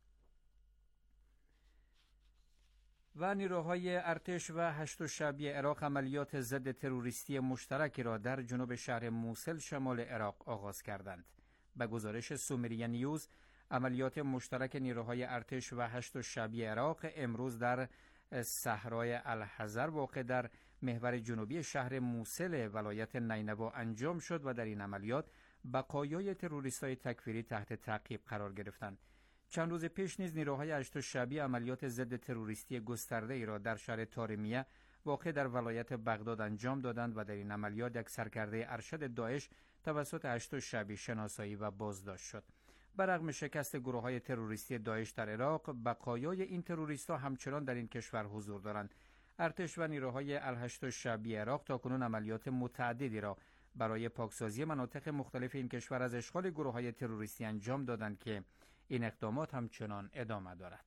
و نیروهای ارتش و هشت شعبی عراق عملیات ضد تروریستی مشترکی را در جنوب شهر موصل شمال عراق آغاز کردند. به گزارش سومریه نیوز، عملیات مشترک نیروهای ارتش و هشت شعبی عراق امروز در صحرای الحضر واقع در محور جنوبی شهر موصل ولایت نینوا انجام شد و در این عملیات بقایای تروریستای تکفیری تحت تعقیب قرار گرفتند. چند روز پیش نیز نیروهای هشت شعبی عملیات ضد تروریستی گسترده ای را در شهر طارمیه واقع در ولایت بغداد انجام دادند و در این عملیات یک سرکرده ارشد داعش توسط هشت شعبی شناسایی و بازداشت شد. برغم شکست گروه‌های تروریستی داعش در عراق، بقایای این تروریست‌ها همچنان در این کشور حضور دارند. ارتش و نیروهای الهشت شعبی عراق تاکنون عملیات متعددی را برای پاکسازی مناطق مختلف این کشور از اشغال گروه‌های تروریستی انجام دادند که این اقدامات همچنان ادامه دارد.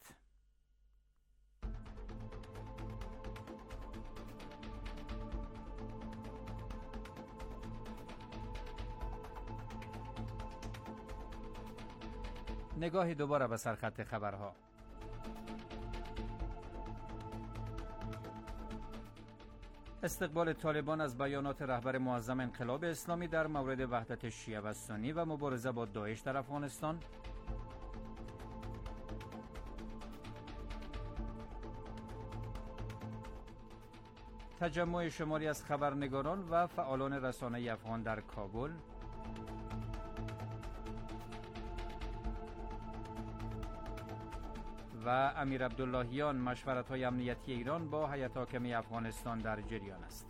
نگاهی دوباره به سرخط خبرها. استقبال طالبان از بیانات رهبر معظم انقلاب اسلامی در مورد وحدت شیعه و سنی و مبارزه با داعش در افغانستان. تجمع شماری از خبرنگاران و فعالان رسانه افغان در کابل. و امیر عبداللهیان مشورت‌های امنیتی ایران با هیئت حاکمه افغانستان در جریان است.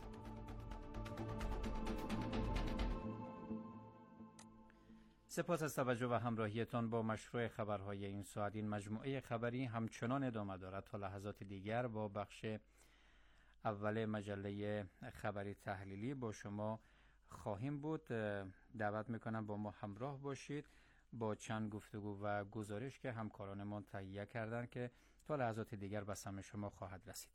سپاس از توجه و همراهیتان با مشروع خبرهای این ساعت. این مجموعه خبری همچنان ادامه دارد. تا لحظات دیگر با بخش اول مجله خبری تحلیلی با شما خواهیم بود. دعوت میکنم با ما همراه باشید با چند گفتگو و گزارش که همکارانمان تهیه کردند که تا لحظات دیگر به سمع شما خواهد رسید.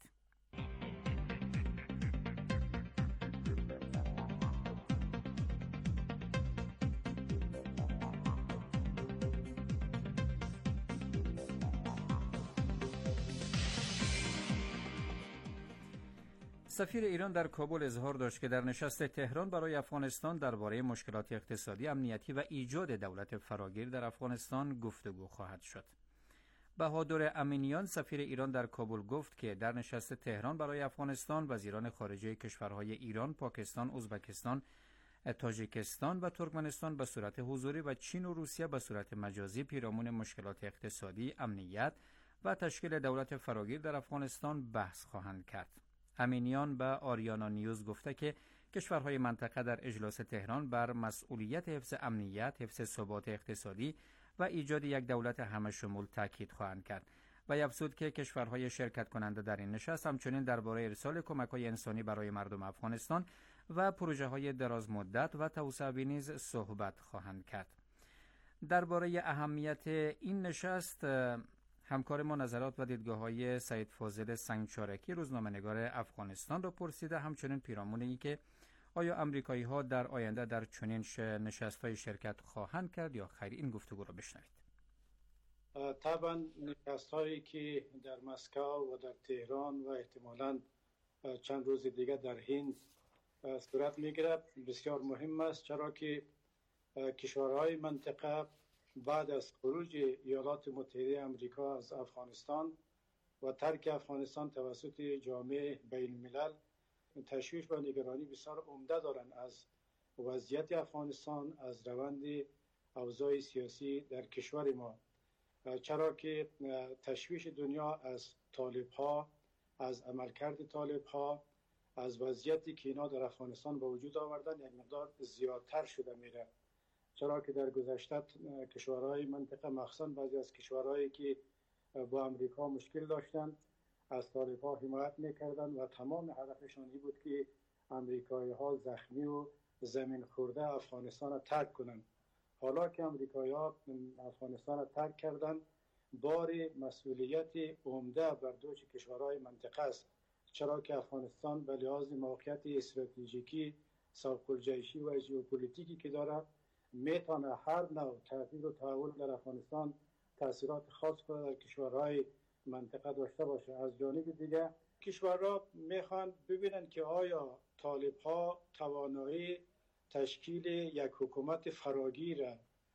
سفیر ایران در کابل اظهار داشت که در نشست تهران برای افغانستان درباره مشکلات اقتصادی، امنیتی و ایجاد دولت فراگیر در افغانستان گفتگو خواهد شد. بهادر امینیان سفیر ایران در کابل گفت که در نشست تهران برای افغانستان وزیران خارجه کشورهای ایران، پاکستان، ازبکستان، تاجیکستان و ترکمنستان به صورت حضوری و چین و روسیه به صورت مجازی پیرامون مشکلات اقتصادی، امنیت و تشکیل دولت فراگیر در افغانستان بحث خواهند کرد. امینیان به آریانا نیوز گفته که کشورهای منطقه در اجلاس تهران بر مسئولیت حفظ امنیت، حفظ ثبات اقتصادی و ایجاد یک دولت همه‌شمول تاکید خواهند کرد و افزود که کشورهای شرکت کننده در این نشست همچنین درباره ارسال کمک‌های انسانی برای مردم افغانستان و پروژه‌های دراز مدت و توسعه نیز صحبت خواهند کرد. درباره اهمیت این نشست همکار ما نظرات و دیدگاه‌های سید فاضل سنگچارکی روزنامه‌نگار افغانستان را پرسیده، همچنین پیرامون این که آیا آمریکایی‌ها در آینده در چنین نشست‌های شرکت خواهند کرد یا خیر. این گفتگو را بشنوید. طبعا نشست هایی که در مسکو و در تهران و احتمالاً چند روز دیگه در هند صورت میگیرد بسیار مهم است، چرا که کشورهای منطقه بعد از خروج ایالات متحده آمریکا از افغانستان و ترک افغانستان توسط جامعه بین الملل تشویش و نگرانی بسیار عمده دارند از وضعیت افغانستان، از روند اوضاع سیاسی در کشور ما، چرا که تشویش دنیا از طالب ها، از عملکرد طالب ها، از وضعیتی که اینا در افغانستان به وجود آوردن یک مقدار زیادتر شده میره، چرا که در گذشته کشورهای منطقه مخصوصا بعضی از کشورهایی که با امریکا مشکل داشتن از طالب ها حمایت میکردن و تمام هدفشان این بود که امریکایی ها زخمی و زمین خورده افغانستان را ترک کنند. حالا که امریکایی ها افغانستان را ترک کردن، بار مسئولیت عمده بر دوش کشورهای منطقه است، چرا که افغانستان به لحاظ موقعیت استراتژیکی، سوق الجیشی و ژئوپلیتیکی که دارد میتونه هر نوع تغییر و تحول در افغانستان تاثیرات خاص کنه در کشورهای منطقه داشته باشه. از جانب دیگه کشورها میخوان ببینن که آیا طالب ها توانایی تشکیل یک حکومت فراگیر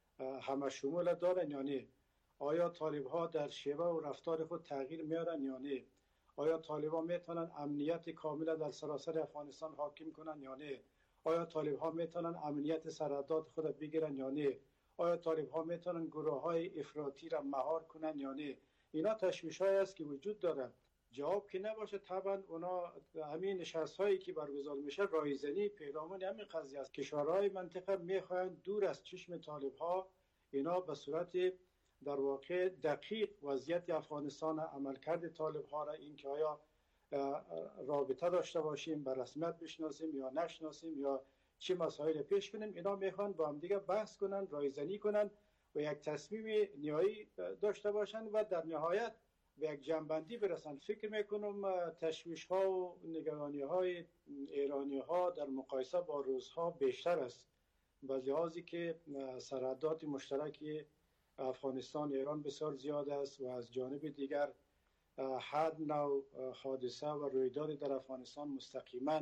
همه شمول دارن یا نه؟ آیا طالب ها در شیوه و رفتار خود تغییر میارن یا نه؟ آیا طالب ها میتونن امنیت کامل در سراسر افغانستان حاکم کنن یا نه؟ آیا طالب ها میتونن امنیت سرحدات خود بگیرن یا نه؟ آیا طالب ها میتونن گروه های افراطی را مهار کنن یا نه؟ اینا تشویش های است که وجود دارد. جواب که نباشه طبعا اونا همین نشست هایی که برگزار میشه رایزنی پیرامون همین قضیه است. کشورهای منطقه میخواهند دور از چشم طالب ها اینا به صورت در واقع دقیق وضعیت افغانستان، عملکرد طالب ها را، این که آیا رابطه داشته باشیم، به رسمیت بشناسیم یا نشناسیم یا چه مسائل پیش کنیم، اینا میخوان با هم دیگه بحث کنن، رایزنی کنن و یک تصمیم نهایی داشته باشن و در نهایت به یک جنبندی برسن. فکر میکنم تشویش ها و نگرانی های ایرانی ها در مقایسه با روزها بیشتر است، به لحاظی که سرحدات مشترک افغانستان ایران بسیار زیاد است و از جانب دیگر هر نوع حادثه و رویداد در افغانستان مستقیما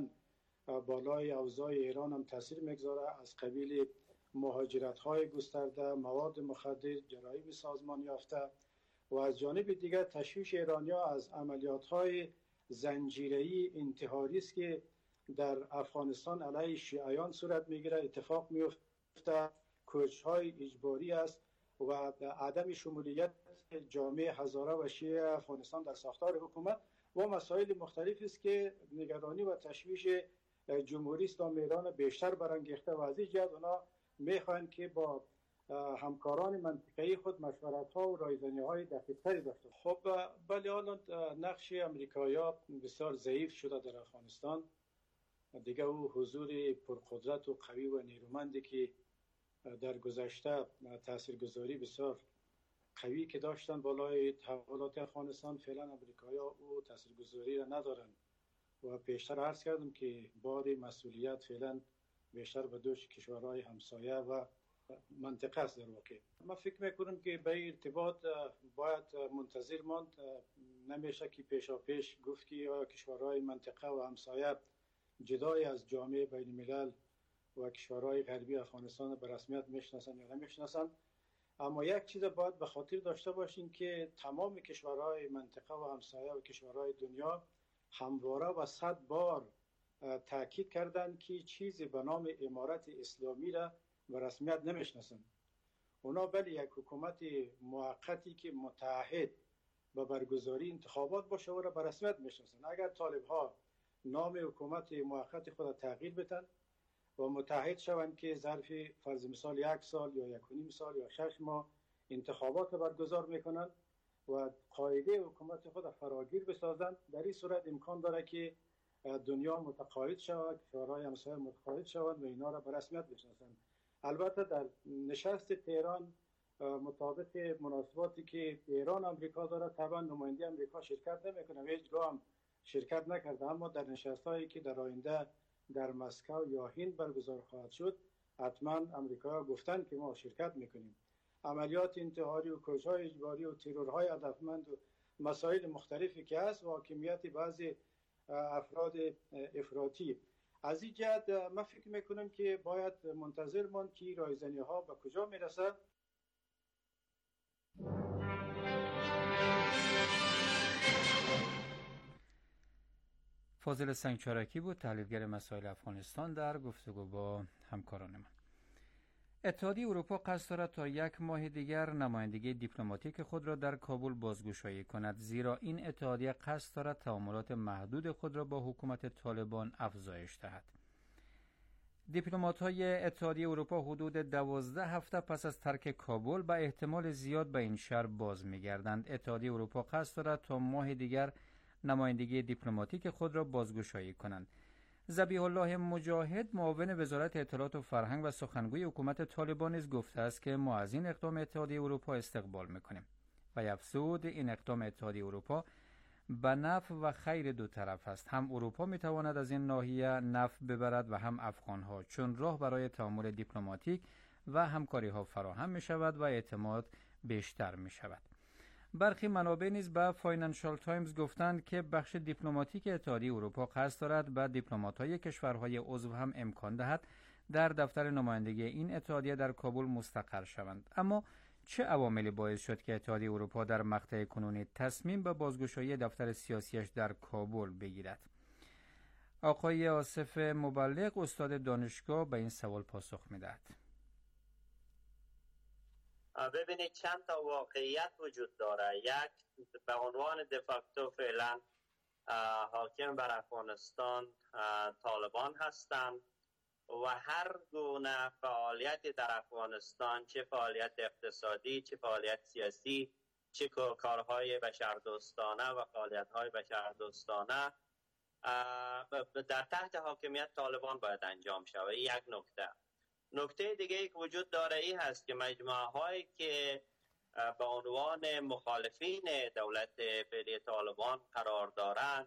بالای اوضاع ایران هم تاثیر میگذاره، از قبیل مهاجرت های گسترده، مواد مخدر، جرایم سازمان یافته و از جانب دیگر تشویش ایرانیا از عملیات های زنجیره‌ای انتحاری است که در افغانستان علیه شیعیان صورت میگیره، اتفاق میفته، کشت های اجباری است و عدم شمولیت جامعه هزاره و شیعه افغانستان در ساختار حکومت و مسائل مختلفی است که نگرانی و تشویش جمهوری اسلامی ایران بیشتر برانگیخته و از این جهت اونا میخواهند که با همکاران منطقه‌ای خود مشورت‌ها و رایزنی‌های دقیق‌تری داشته. خب بله، الان نقش آمریکایی‌ها بسیار ضعیف شده در افغانستان دیگه. او حضور پرقدرت و قوی و نیرومندی که در گذشته تاثیرگذاری بسیار قوی که داشتن بالای تحولات افغانستان، فعلا آمریکایی‌ها او تاثیرگذاری را ندارن و پیشتر عرض کردم که بار مسئولیت فعلا بیشتر به دوش کشورهای همسایه و منطقه است. در واقع من فکر میکنم که به ارتباط باید منتظر ماند، نمیشه که پیشا پیش گفت که آیا کشورهای منطقه و همسایه جدای از جامعه بین الملل و کشورهای غربی افغانستان به رسمیت میشناسن یا نمیشناسن. اما یک چیز باید به خاطر داشته باشین که تمام کشورهای منطقه و همسایه و کشورهای دنیا همواره و 100 بار تاکید کردند که چیزی به نام امارت اسلامی را به رسمیت نمیشناسن. اونا بله یک حکومت موقتی که متعهد به برگزاری انتخابات باشه و را به رسمیت میشناسن. اگر طالب ها نام حکومت موقت خود تغییر بدن و متحد شوند که ظرف فرض مثال 1 سال یا 1.5 سال یا 6 ماه انتخابات برگزار میکنن و قاعده حکومت خود فراگیر بسازند، در این صورت امکان داره که دنیا متقاعد شود، کشورهای همسایه متقاعد شوند و اینا را به رسمیت بشناسند. البته در نشست تهران مطابق مناسباتی که ایران آمریکا داره، طبعا نماینده آمریکا شرکت نمیکنه، هیچگاه هم شرکت نکرده، اما در نشست‌هایی که در آینده در مسکو یا هند برگزار خواهد شد حتما آمریکا گفتن که ما شرکت میکنیم. عملیات انتحاری و کش‌های اجباری و ترورهای هدفمند و مسائل مختلفی که هست و حاکمیت بعضی افراد افراطی. از این جهت من فکر میکنم که باید منتظر ماند که رایزنی ها به کجا میرسد. فاضل سنگچارکی بود، تحلیلگر مسائل افغانستان در گفتگو با همکاران من. اتحادیه اروپا قصد دارد تا 1 ماه دیگر نمایندگی دیپلماتیک خود را در کابل بازگشایی کند، زیرا این اتحادیه قصد دارد تعاملات محدود خود را با حکومت طالبان افزایش دهد. دیپلمات‌های اتحادیه اروپا حدود 12 هفته پس از ترک کابل به احتمال زیاد به این شهر باز می‌گردند. اتحادیه اروپا قصد دارد تا ماه دیگر نمایندگی دیپلماتیک خود را بازگشایی کنند. ذبیح الله مجاهد، معاون وزارت اطلاعات و فرهنگ و سخنگوی حکومت طالبان، نیز گفته است که ما از این اقدام اتحادیه اروپا استقبال می‌کنیم و افزود این اقدام اتحادیه اروپا به نفع و خیر دو طرف است. هم اروپا می‌تواند از این ناحیه نفع ببرد و هم افغان‌ها، چون راه برای تعامل دیپلماتیک و همکاری‌ها فراهم می‌شود و اعتماد بیشتر می‌شود. برخی منابع نیز به فاینانشال تایمز گفتند که بخش دیپلماتیک اتحادیه اروپا قصد دارد به دیپلمات‌های کشورهای عضو هم امکان دهد در دفتر نمایندگی این اتحادیه در کابل مستقر شوند. اما چه عواملی باعث شد که اتحادیه اروپا در مقطع کنونی تصمیم به بازگشایی دفتر سیاسیش در کابل بگیرد؟ آقای آصف مبلغ، استاد دانشگاه، به این سوال پاسخ می‌دهد. ببینید چند تا واقعیت وجود داره. یک، به عنوان دفاکتو فعلا حاکم بر افغانستان طالبان هستند و هر گونه فعالیت در افغانستان، چه فعالیت اقتصادی، چه فعالیت سیاسی، چه کارهای بشردوستانه و فعالیت‌های بشردوستانه در تحت حاکمیت طالبان باید انجام شود. یک نکته. نکته دیگه ای که وجود داره این هست که مجموعه هایی که به عنوان مخالفین دولت فعلی طالبان قرار دارند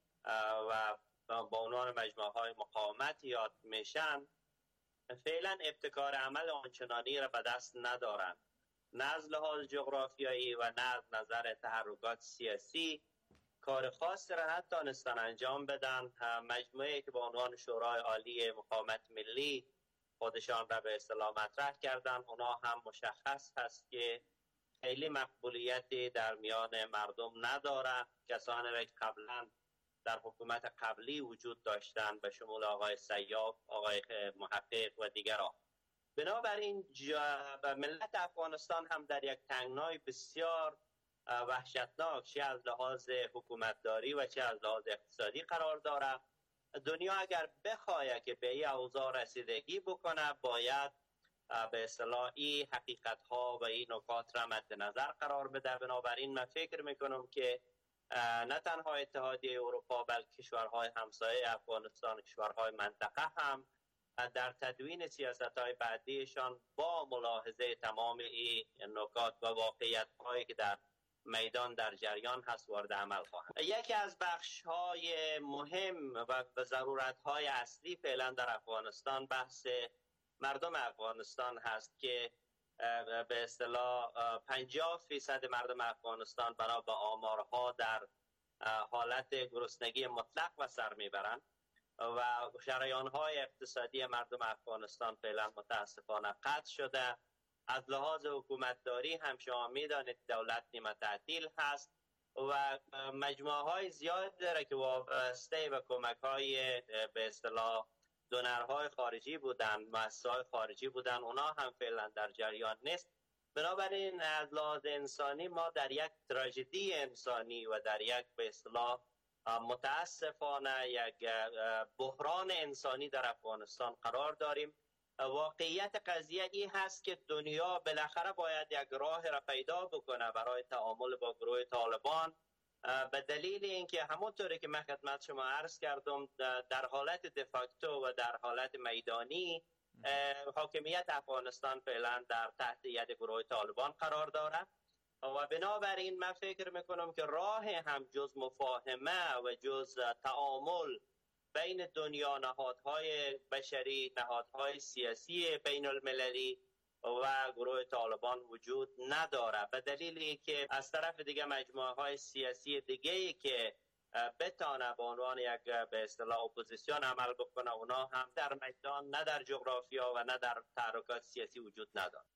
و به عنوان مجموعه های مقاومت یاد میشن، فعلا ابتکار عمل آنچنانی را به دست ندارند، نه از لحاظ جغرافیایی و نه از نظر تحرکات سیاسی کار خاص را حتی تانستن انجام بدن. مجموعه که به عنوان شورای عالی مقاومت ملی خودشان را به اصطلاح مطرح کردن، اونا هم مشخص هست که خیلی مقبولیتی در میان مردم نداره. کسانی را که قبلا در حکومت قبلی وجود داشتند به شمول آقای سیاف، آقای محقق و دیگران. بنابراین ملت افغانستان هم در یک تنگنای بسیار وحشتناک، چه از لحاظ حکومتداری و چه از لحاظ اقتصادی قرار داره. دنیا اگر بخواهد که به این اوضاع رسیدگی بکنه، باید به اصطلاح این حقیقت ها و این نکات را مد نظر قرار بده. بنابراین من فکر میکنم که نه تنها اتحادیه اروپا بلکه کشورهای همسایه افغانستان، کشورهای منطقه هم در تدوین سیاست های بعدیشان با ملاحظه تمام این نکات و واقعیت هایی که در میدان در جریان هست وارد عمل خواهند. یکی از بخش های مهم و ضرورت های اصلی فعلا در افغانستان بحث مردم افغانستان هست که به اصطلاح 50% مردم افغانستان بنا به آمارها در حالت گرسنگی مطلق و سر میبرند و شریان‌های اقتصادی مردم افغانستان فعلا متاسفانه قطع شده. از لحاظ حکومتداری هم شما میدانید دولت نیمه تعطیل هست و مجموعه های زیاد داره که وابسته به کمک های به اصطلاح دونرهای خارجی بودن، مؤسسه‌های خارجی بودن، اونا هم فعلا در جریان نیست. بنابراین از لحاظ انسانی ما در یک تراژدی انسانی و در یک به اصطلاح متاسفانه یک بحران انسانی در افغانستان قرار داریم. واقعیت قضیه این هست که دنیا بالاخره باید یک راه را پیدا بکنه برای تعامل با گروه طالبان، به دلیل اینکه همونطوری که من خدمت شما عرض کردم در حالت دفاکتو و در حالت میدانی حاکمیت افغانستان فعلا در تحت ید گروه طالبان قرار داره و بنابراین من فکر میکنم که راه هم جز مفاهمه و جز تعامل بین دنیا، نهادهای بشری، نهادهای سیاسی بین المللی و گروه طالبان وجود نداره، به دلیلی که از طرف دیگه مجموعه های سیاسی دیگه‌ای که بتانه به عنوان یک به اصطلاح اپوزیسیون عمل بکنه، اونا هم در میدان نه در جغرافیا و نه در تحرکات سیاسی وجود نداره.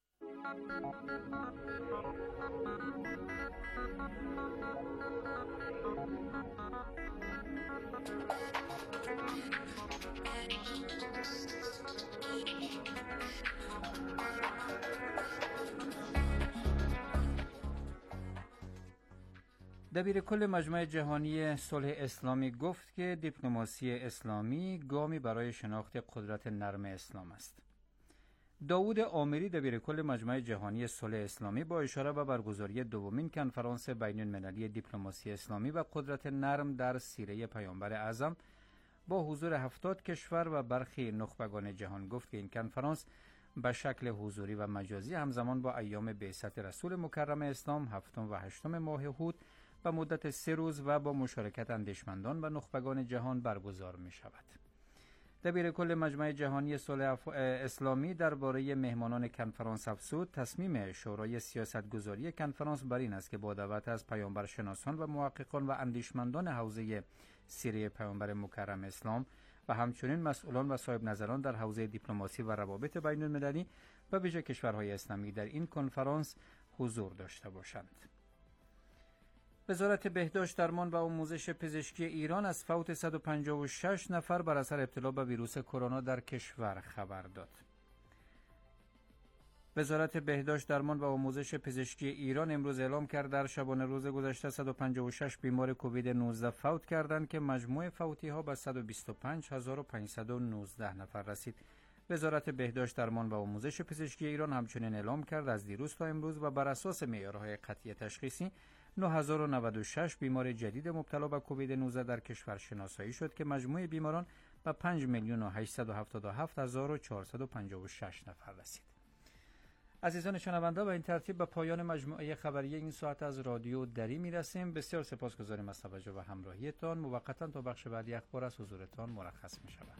دبیرکل مجمع جهانی صلح اسلامی گفت که دیپلماسی اسلامی گامی برای شناخت قدرت نرم اسلام است. داوود آمری دبیرکل مجمع جهانی صلح اسلامی با اشاره به برگزاری دومین کنفرانس بین‌المللی دیپلماسی اسلامی و قدرت نرم در سیره پیامبر اعظم با حضور 70 کشور و برخی نخبگان جهان گفت که این کنفرانس به شکل حضوری و مجازی همزمان با ایام بعثت رسول مکرم اسلام 7 و 8 ماه هود و مدت 3 روز و با مشارکت اندیشمندان و نخبگان جهان برگزار می شود. دبیرکل مجمع جهانی صلح اسلامی درباره مهمانان کنفرانس افزود تصمیم شورای سیاستگذاری کنفرانس بر این است که با دعوت از پیامبر شناسان و محققان و اندیشمندان حوزه سیره پیامبر مکرم اسلام و همچنین مسئولان و صاحب نظران در حوزه دیپلماسی و روابط بین المللی و ویژه کشورهای اسلامی در این کنفرانس حضور داشته باشند. وزارت بهداشت، درمان و آموزش پزشکی ایران از فوت 156 نفر بر اثر ابتلا به ویروس کرونا در کشور خبر داد. وزارت بهداشت، درمان و آموزش پزشکی ایران امروز اعلام کرد در شبانه روز گذشته 156 بیمار کووید 19 فوت کردند که مجموع فوتی ها به 125519 نفر رسید. وزارت بهداشت، درمان و آموزش پزشکی ایران همچنین اعلام کرد از دیروز تا امروز و بر اساس معیارهای قطعی تشخیصی 9096 بیمار جدید مبتلا به کووید 19 در کشور شناسایی شد که مجموع بیماران به 5,877,456 نفر رسید. عزیزان شنونده، به این ترتیب به پایان مجموعه خبری این ساعت از رادیو دری میرسیم. بسیار سپاسگزاریم از توجه و همراهیتان. موقتا تا بخش بعدی اخبار از حضورتان مرخص می شود.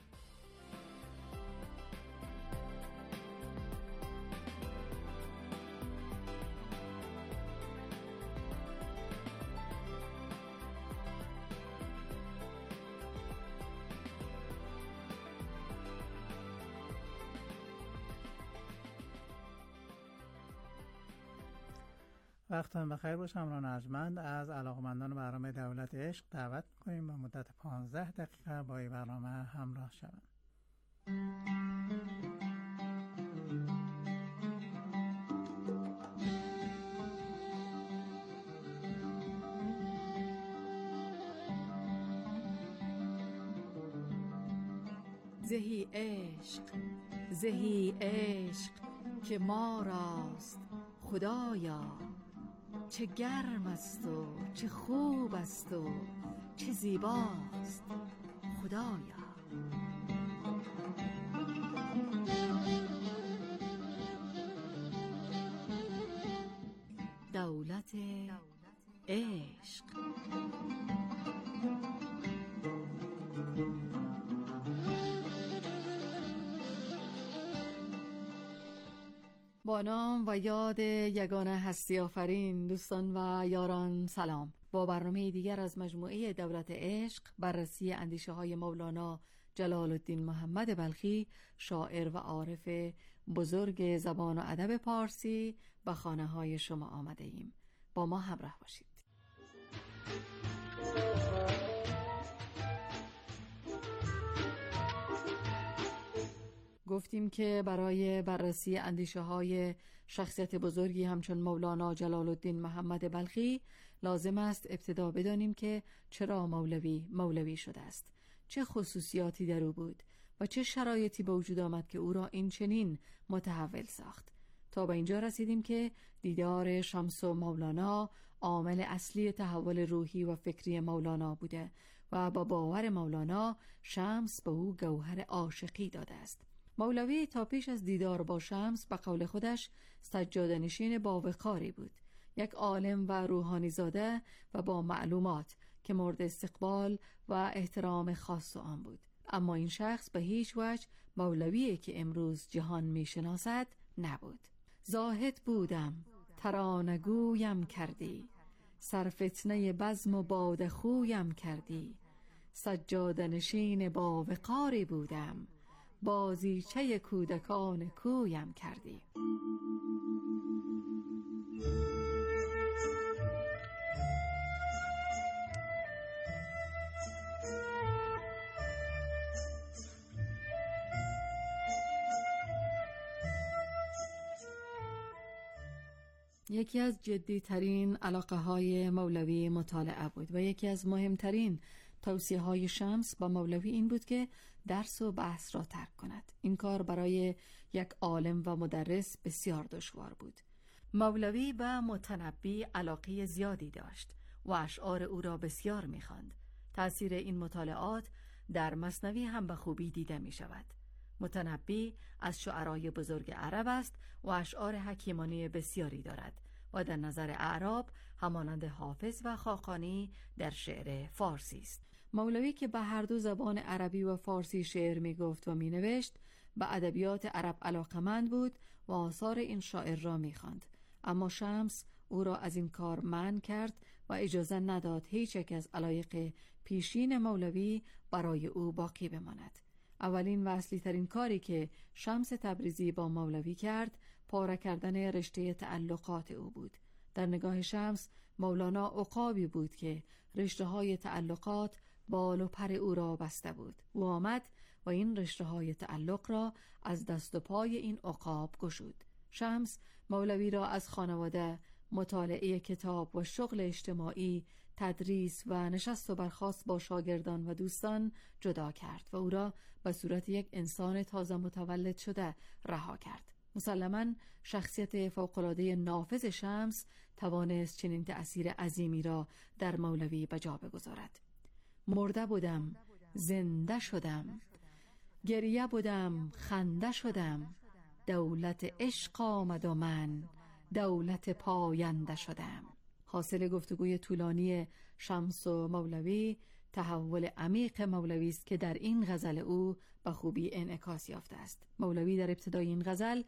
وقتتان بخیر باشه. همراهان ارجمند، از علاقمندان برنامه دولت عشق دعوت می‌کنیم با مدت 15 دقیقه با این برنامه همراه شوند. زهی عشق، زهی عشق که ما راست خدایا، چه گرم است و چه خوب است و چه زیباست خدایا. دولت عشق. با نام و یاد یگانه هستی آفرین، دوستان و یاران سلام. با برنامه دیگر از مجموعه دولت عشق، بررسی اندیشه های مولانا جلال الدین محمد بلخی، شاعر و عارف بزرگ زبان و ادب پارسی، به خانه های شما آمده ایم. با ما همراه باشید. گفتیم که برای بررسی اندیشه های شخصیت بزرگی همچون مولانا جلال الدین محمد بلخی لازم است ابتدا بدانیم که چرا مولوی شده است، چه خصوصیاتی در او بود و چه شرایطی به وجود آمد که او را این چنین متحول ساخت. تا به اینجا رسیدیم که دیدار شمس و مولانا عامل اصلی تحول روحی و فکری مولانا بوده و با باور مولانا شمس به او گوهر عاشقی داده است. مولوی تا پیش از دیدار با شمس به قول خودش سجاده‌نشین باوقاری بود، یک عالم و روحانی زاده و با معلومات که مورد استقبال و احترام خاص آن بود. اما این شخص به هیچ وجه مولویی که امروز جهان میشناسد نبود. زاهد بودم ترانه‌گویم کردی، سرفتنه بزم و باده خویم کردی. سجاده نشین با وقاری بودم، بازیچه کودکان کویم کردی. یکی از جدی‌ترین علاقه‌های مولوی مطالعه بود و یکی از مهمترین توصیه‌های شمس با مولوی این بود که درس و بحث را ترک کند. این کار برای یک عالم و مدرس بسیار دشوار بود. مولوی به متنبی علاقه زیادی داشت و اشعار او را بسیار می‌خواند. تأثیر این مطالعات در مثنوی هم به خوبی دیده می‌شود. متنبی از شعرای بزرگ عرب است و اشعار حکیمانه بسیاری دارد و در نظر اعراب همانند حافظ و خاقانی در شعر فارسی است. مولوی که به هر دو زبان عربی و فارسی شعر می گفت و می نوشت، به ادبیات عرب علاقمند بود و آثار این شاعر را می خواند. اما شمس او را از این کار منع کرد و اجازه نداد هیچ یک از علایق پیشین مولوی برای او باقی بماند. اولین و اصلی ترین کاری که شمس تبریزی با مولوی کرد، پاره کردن رشته تعلقات او بود. در نگاه شمس مولانا عقابی بود که رشته های تعلقات بال و پر او را بسته بود. او آمد و این رشته های تعلق را از دست و پای این عقاب گشود. شمس مولوی را از خانواده، مطالعه کتاب و شغل اجتماعی، تدریس و نشست و برخاست با شاگردان و دوستان جدا کرد و او را به صورت یک انسان تازه متولد شده رها کرد. مسلماً شخصیت فوق‌العاده نافذ شمس توانست چنین تأثیر عظیمی را در مولوی به جا بگذارد. مرده بودم زنده شدم، گریه بودم خنده شدم، دولت عشق آمد و من دولت پاینده شدم. حاصل گفتگوی طولانی شمس و مولوی تحول عمیق مولوی است که در این غزل او به خوبی انعکاس یافته است. مولوی در ابتدای این غزل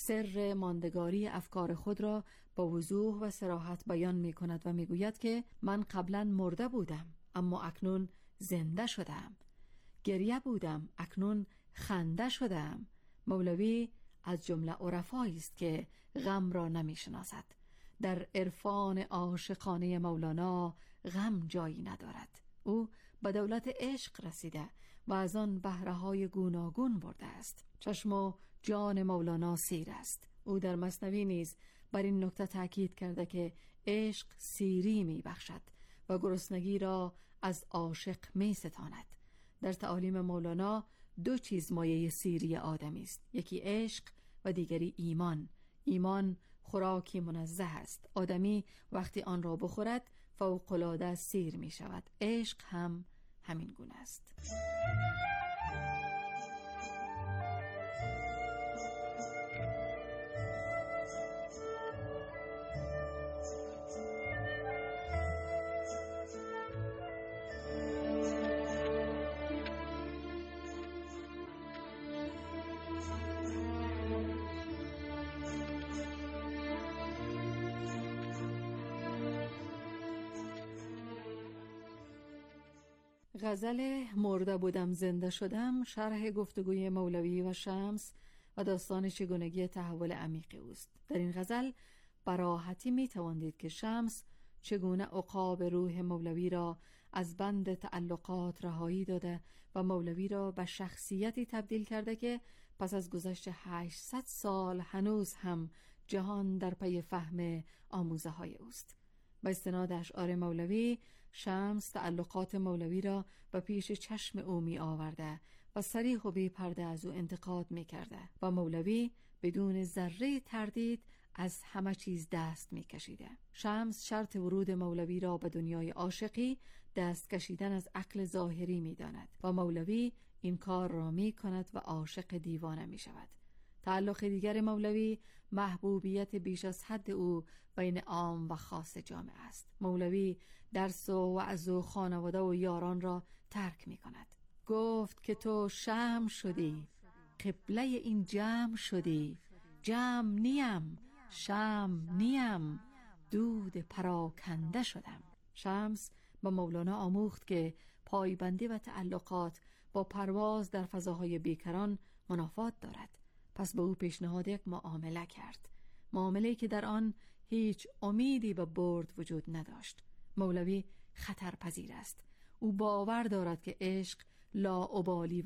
سر ماندگاری افکار خود را با وضوح و صراحت بیان می کند و می گوید که من قبلا مرده بودم اما اکنون زنده شدم، گریه بودم اکنون خنده شدم. مولوی از جمله عرفایی است که غم را نمی شناسد. در عرفان عاشقانه مولانا غم جایی ندارد. او به دولت عشق رسیده و از آن بهره‌های گوناگون برده است. چشم و جان مولانا سیر است. او در مثنوی نیز بر این نکته تأکید کرده که عشق سیری می بخشد و گرسنگی را از عاشق می ستاند. در تعالیم مولانا دو چیز مایه سیری آدمی است، یکی عشق و دیگری ایمان. ایمان خوراکی منزه است. آدمی وقتی آن را بخورد فوق‌العاده سیر می شود. عشق هم همین گونه است. غزل مرده بودم زنده شدم شرح گفتگوی مولوی و شمس و داستان چگونگی تحول عمیق اوست. در این غزل براحتی می تواندید که شمس چگونه عقاب روح مولوی را از بند تعلقات رهایی داده و مولوی را به شخصیتی تبدیل کرده که پس از گذشت 800 سال هنوز هم جهان در پی فهم آموزه های اوست. با استناد اشعار مولوی، شمس تعلقات مولوی را به پیش چشم او می آورده و صریح و بی پرده از او انتقاد می کرده و مولوی بدون ذره تردید از همه چیز دست می کشیده. شمس شرط ورود مولوی را به دنیای عاشقی دست کشیدن از عقل ظاهری می داند و مولوی این کار را می کند و عاشق دیوانه می شود. تعلق دیگر مولوی محبوبیت بیش از حد او بین عام و خاص جامعه است. مولوی درس و وعظ و خانواده و یاران را ترک می کند. گفت که تو شمع شدی، قبله این جمع شدی، جمع نیم، شمع نیم، دود پراکنده شدم. شمس به مولانا آموخت که پایبندی و تعلقات با پرواز در فضاهای بیکران منافات دارد. پس به او پیشنهاد یک معامله کرد، معامله‌ای که در آن هیچ امیدی به برد وجود نداشت. مولوی خطرپذیر است. او باور دارد که عشق لاابالی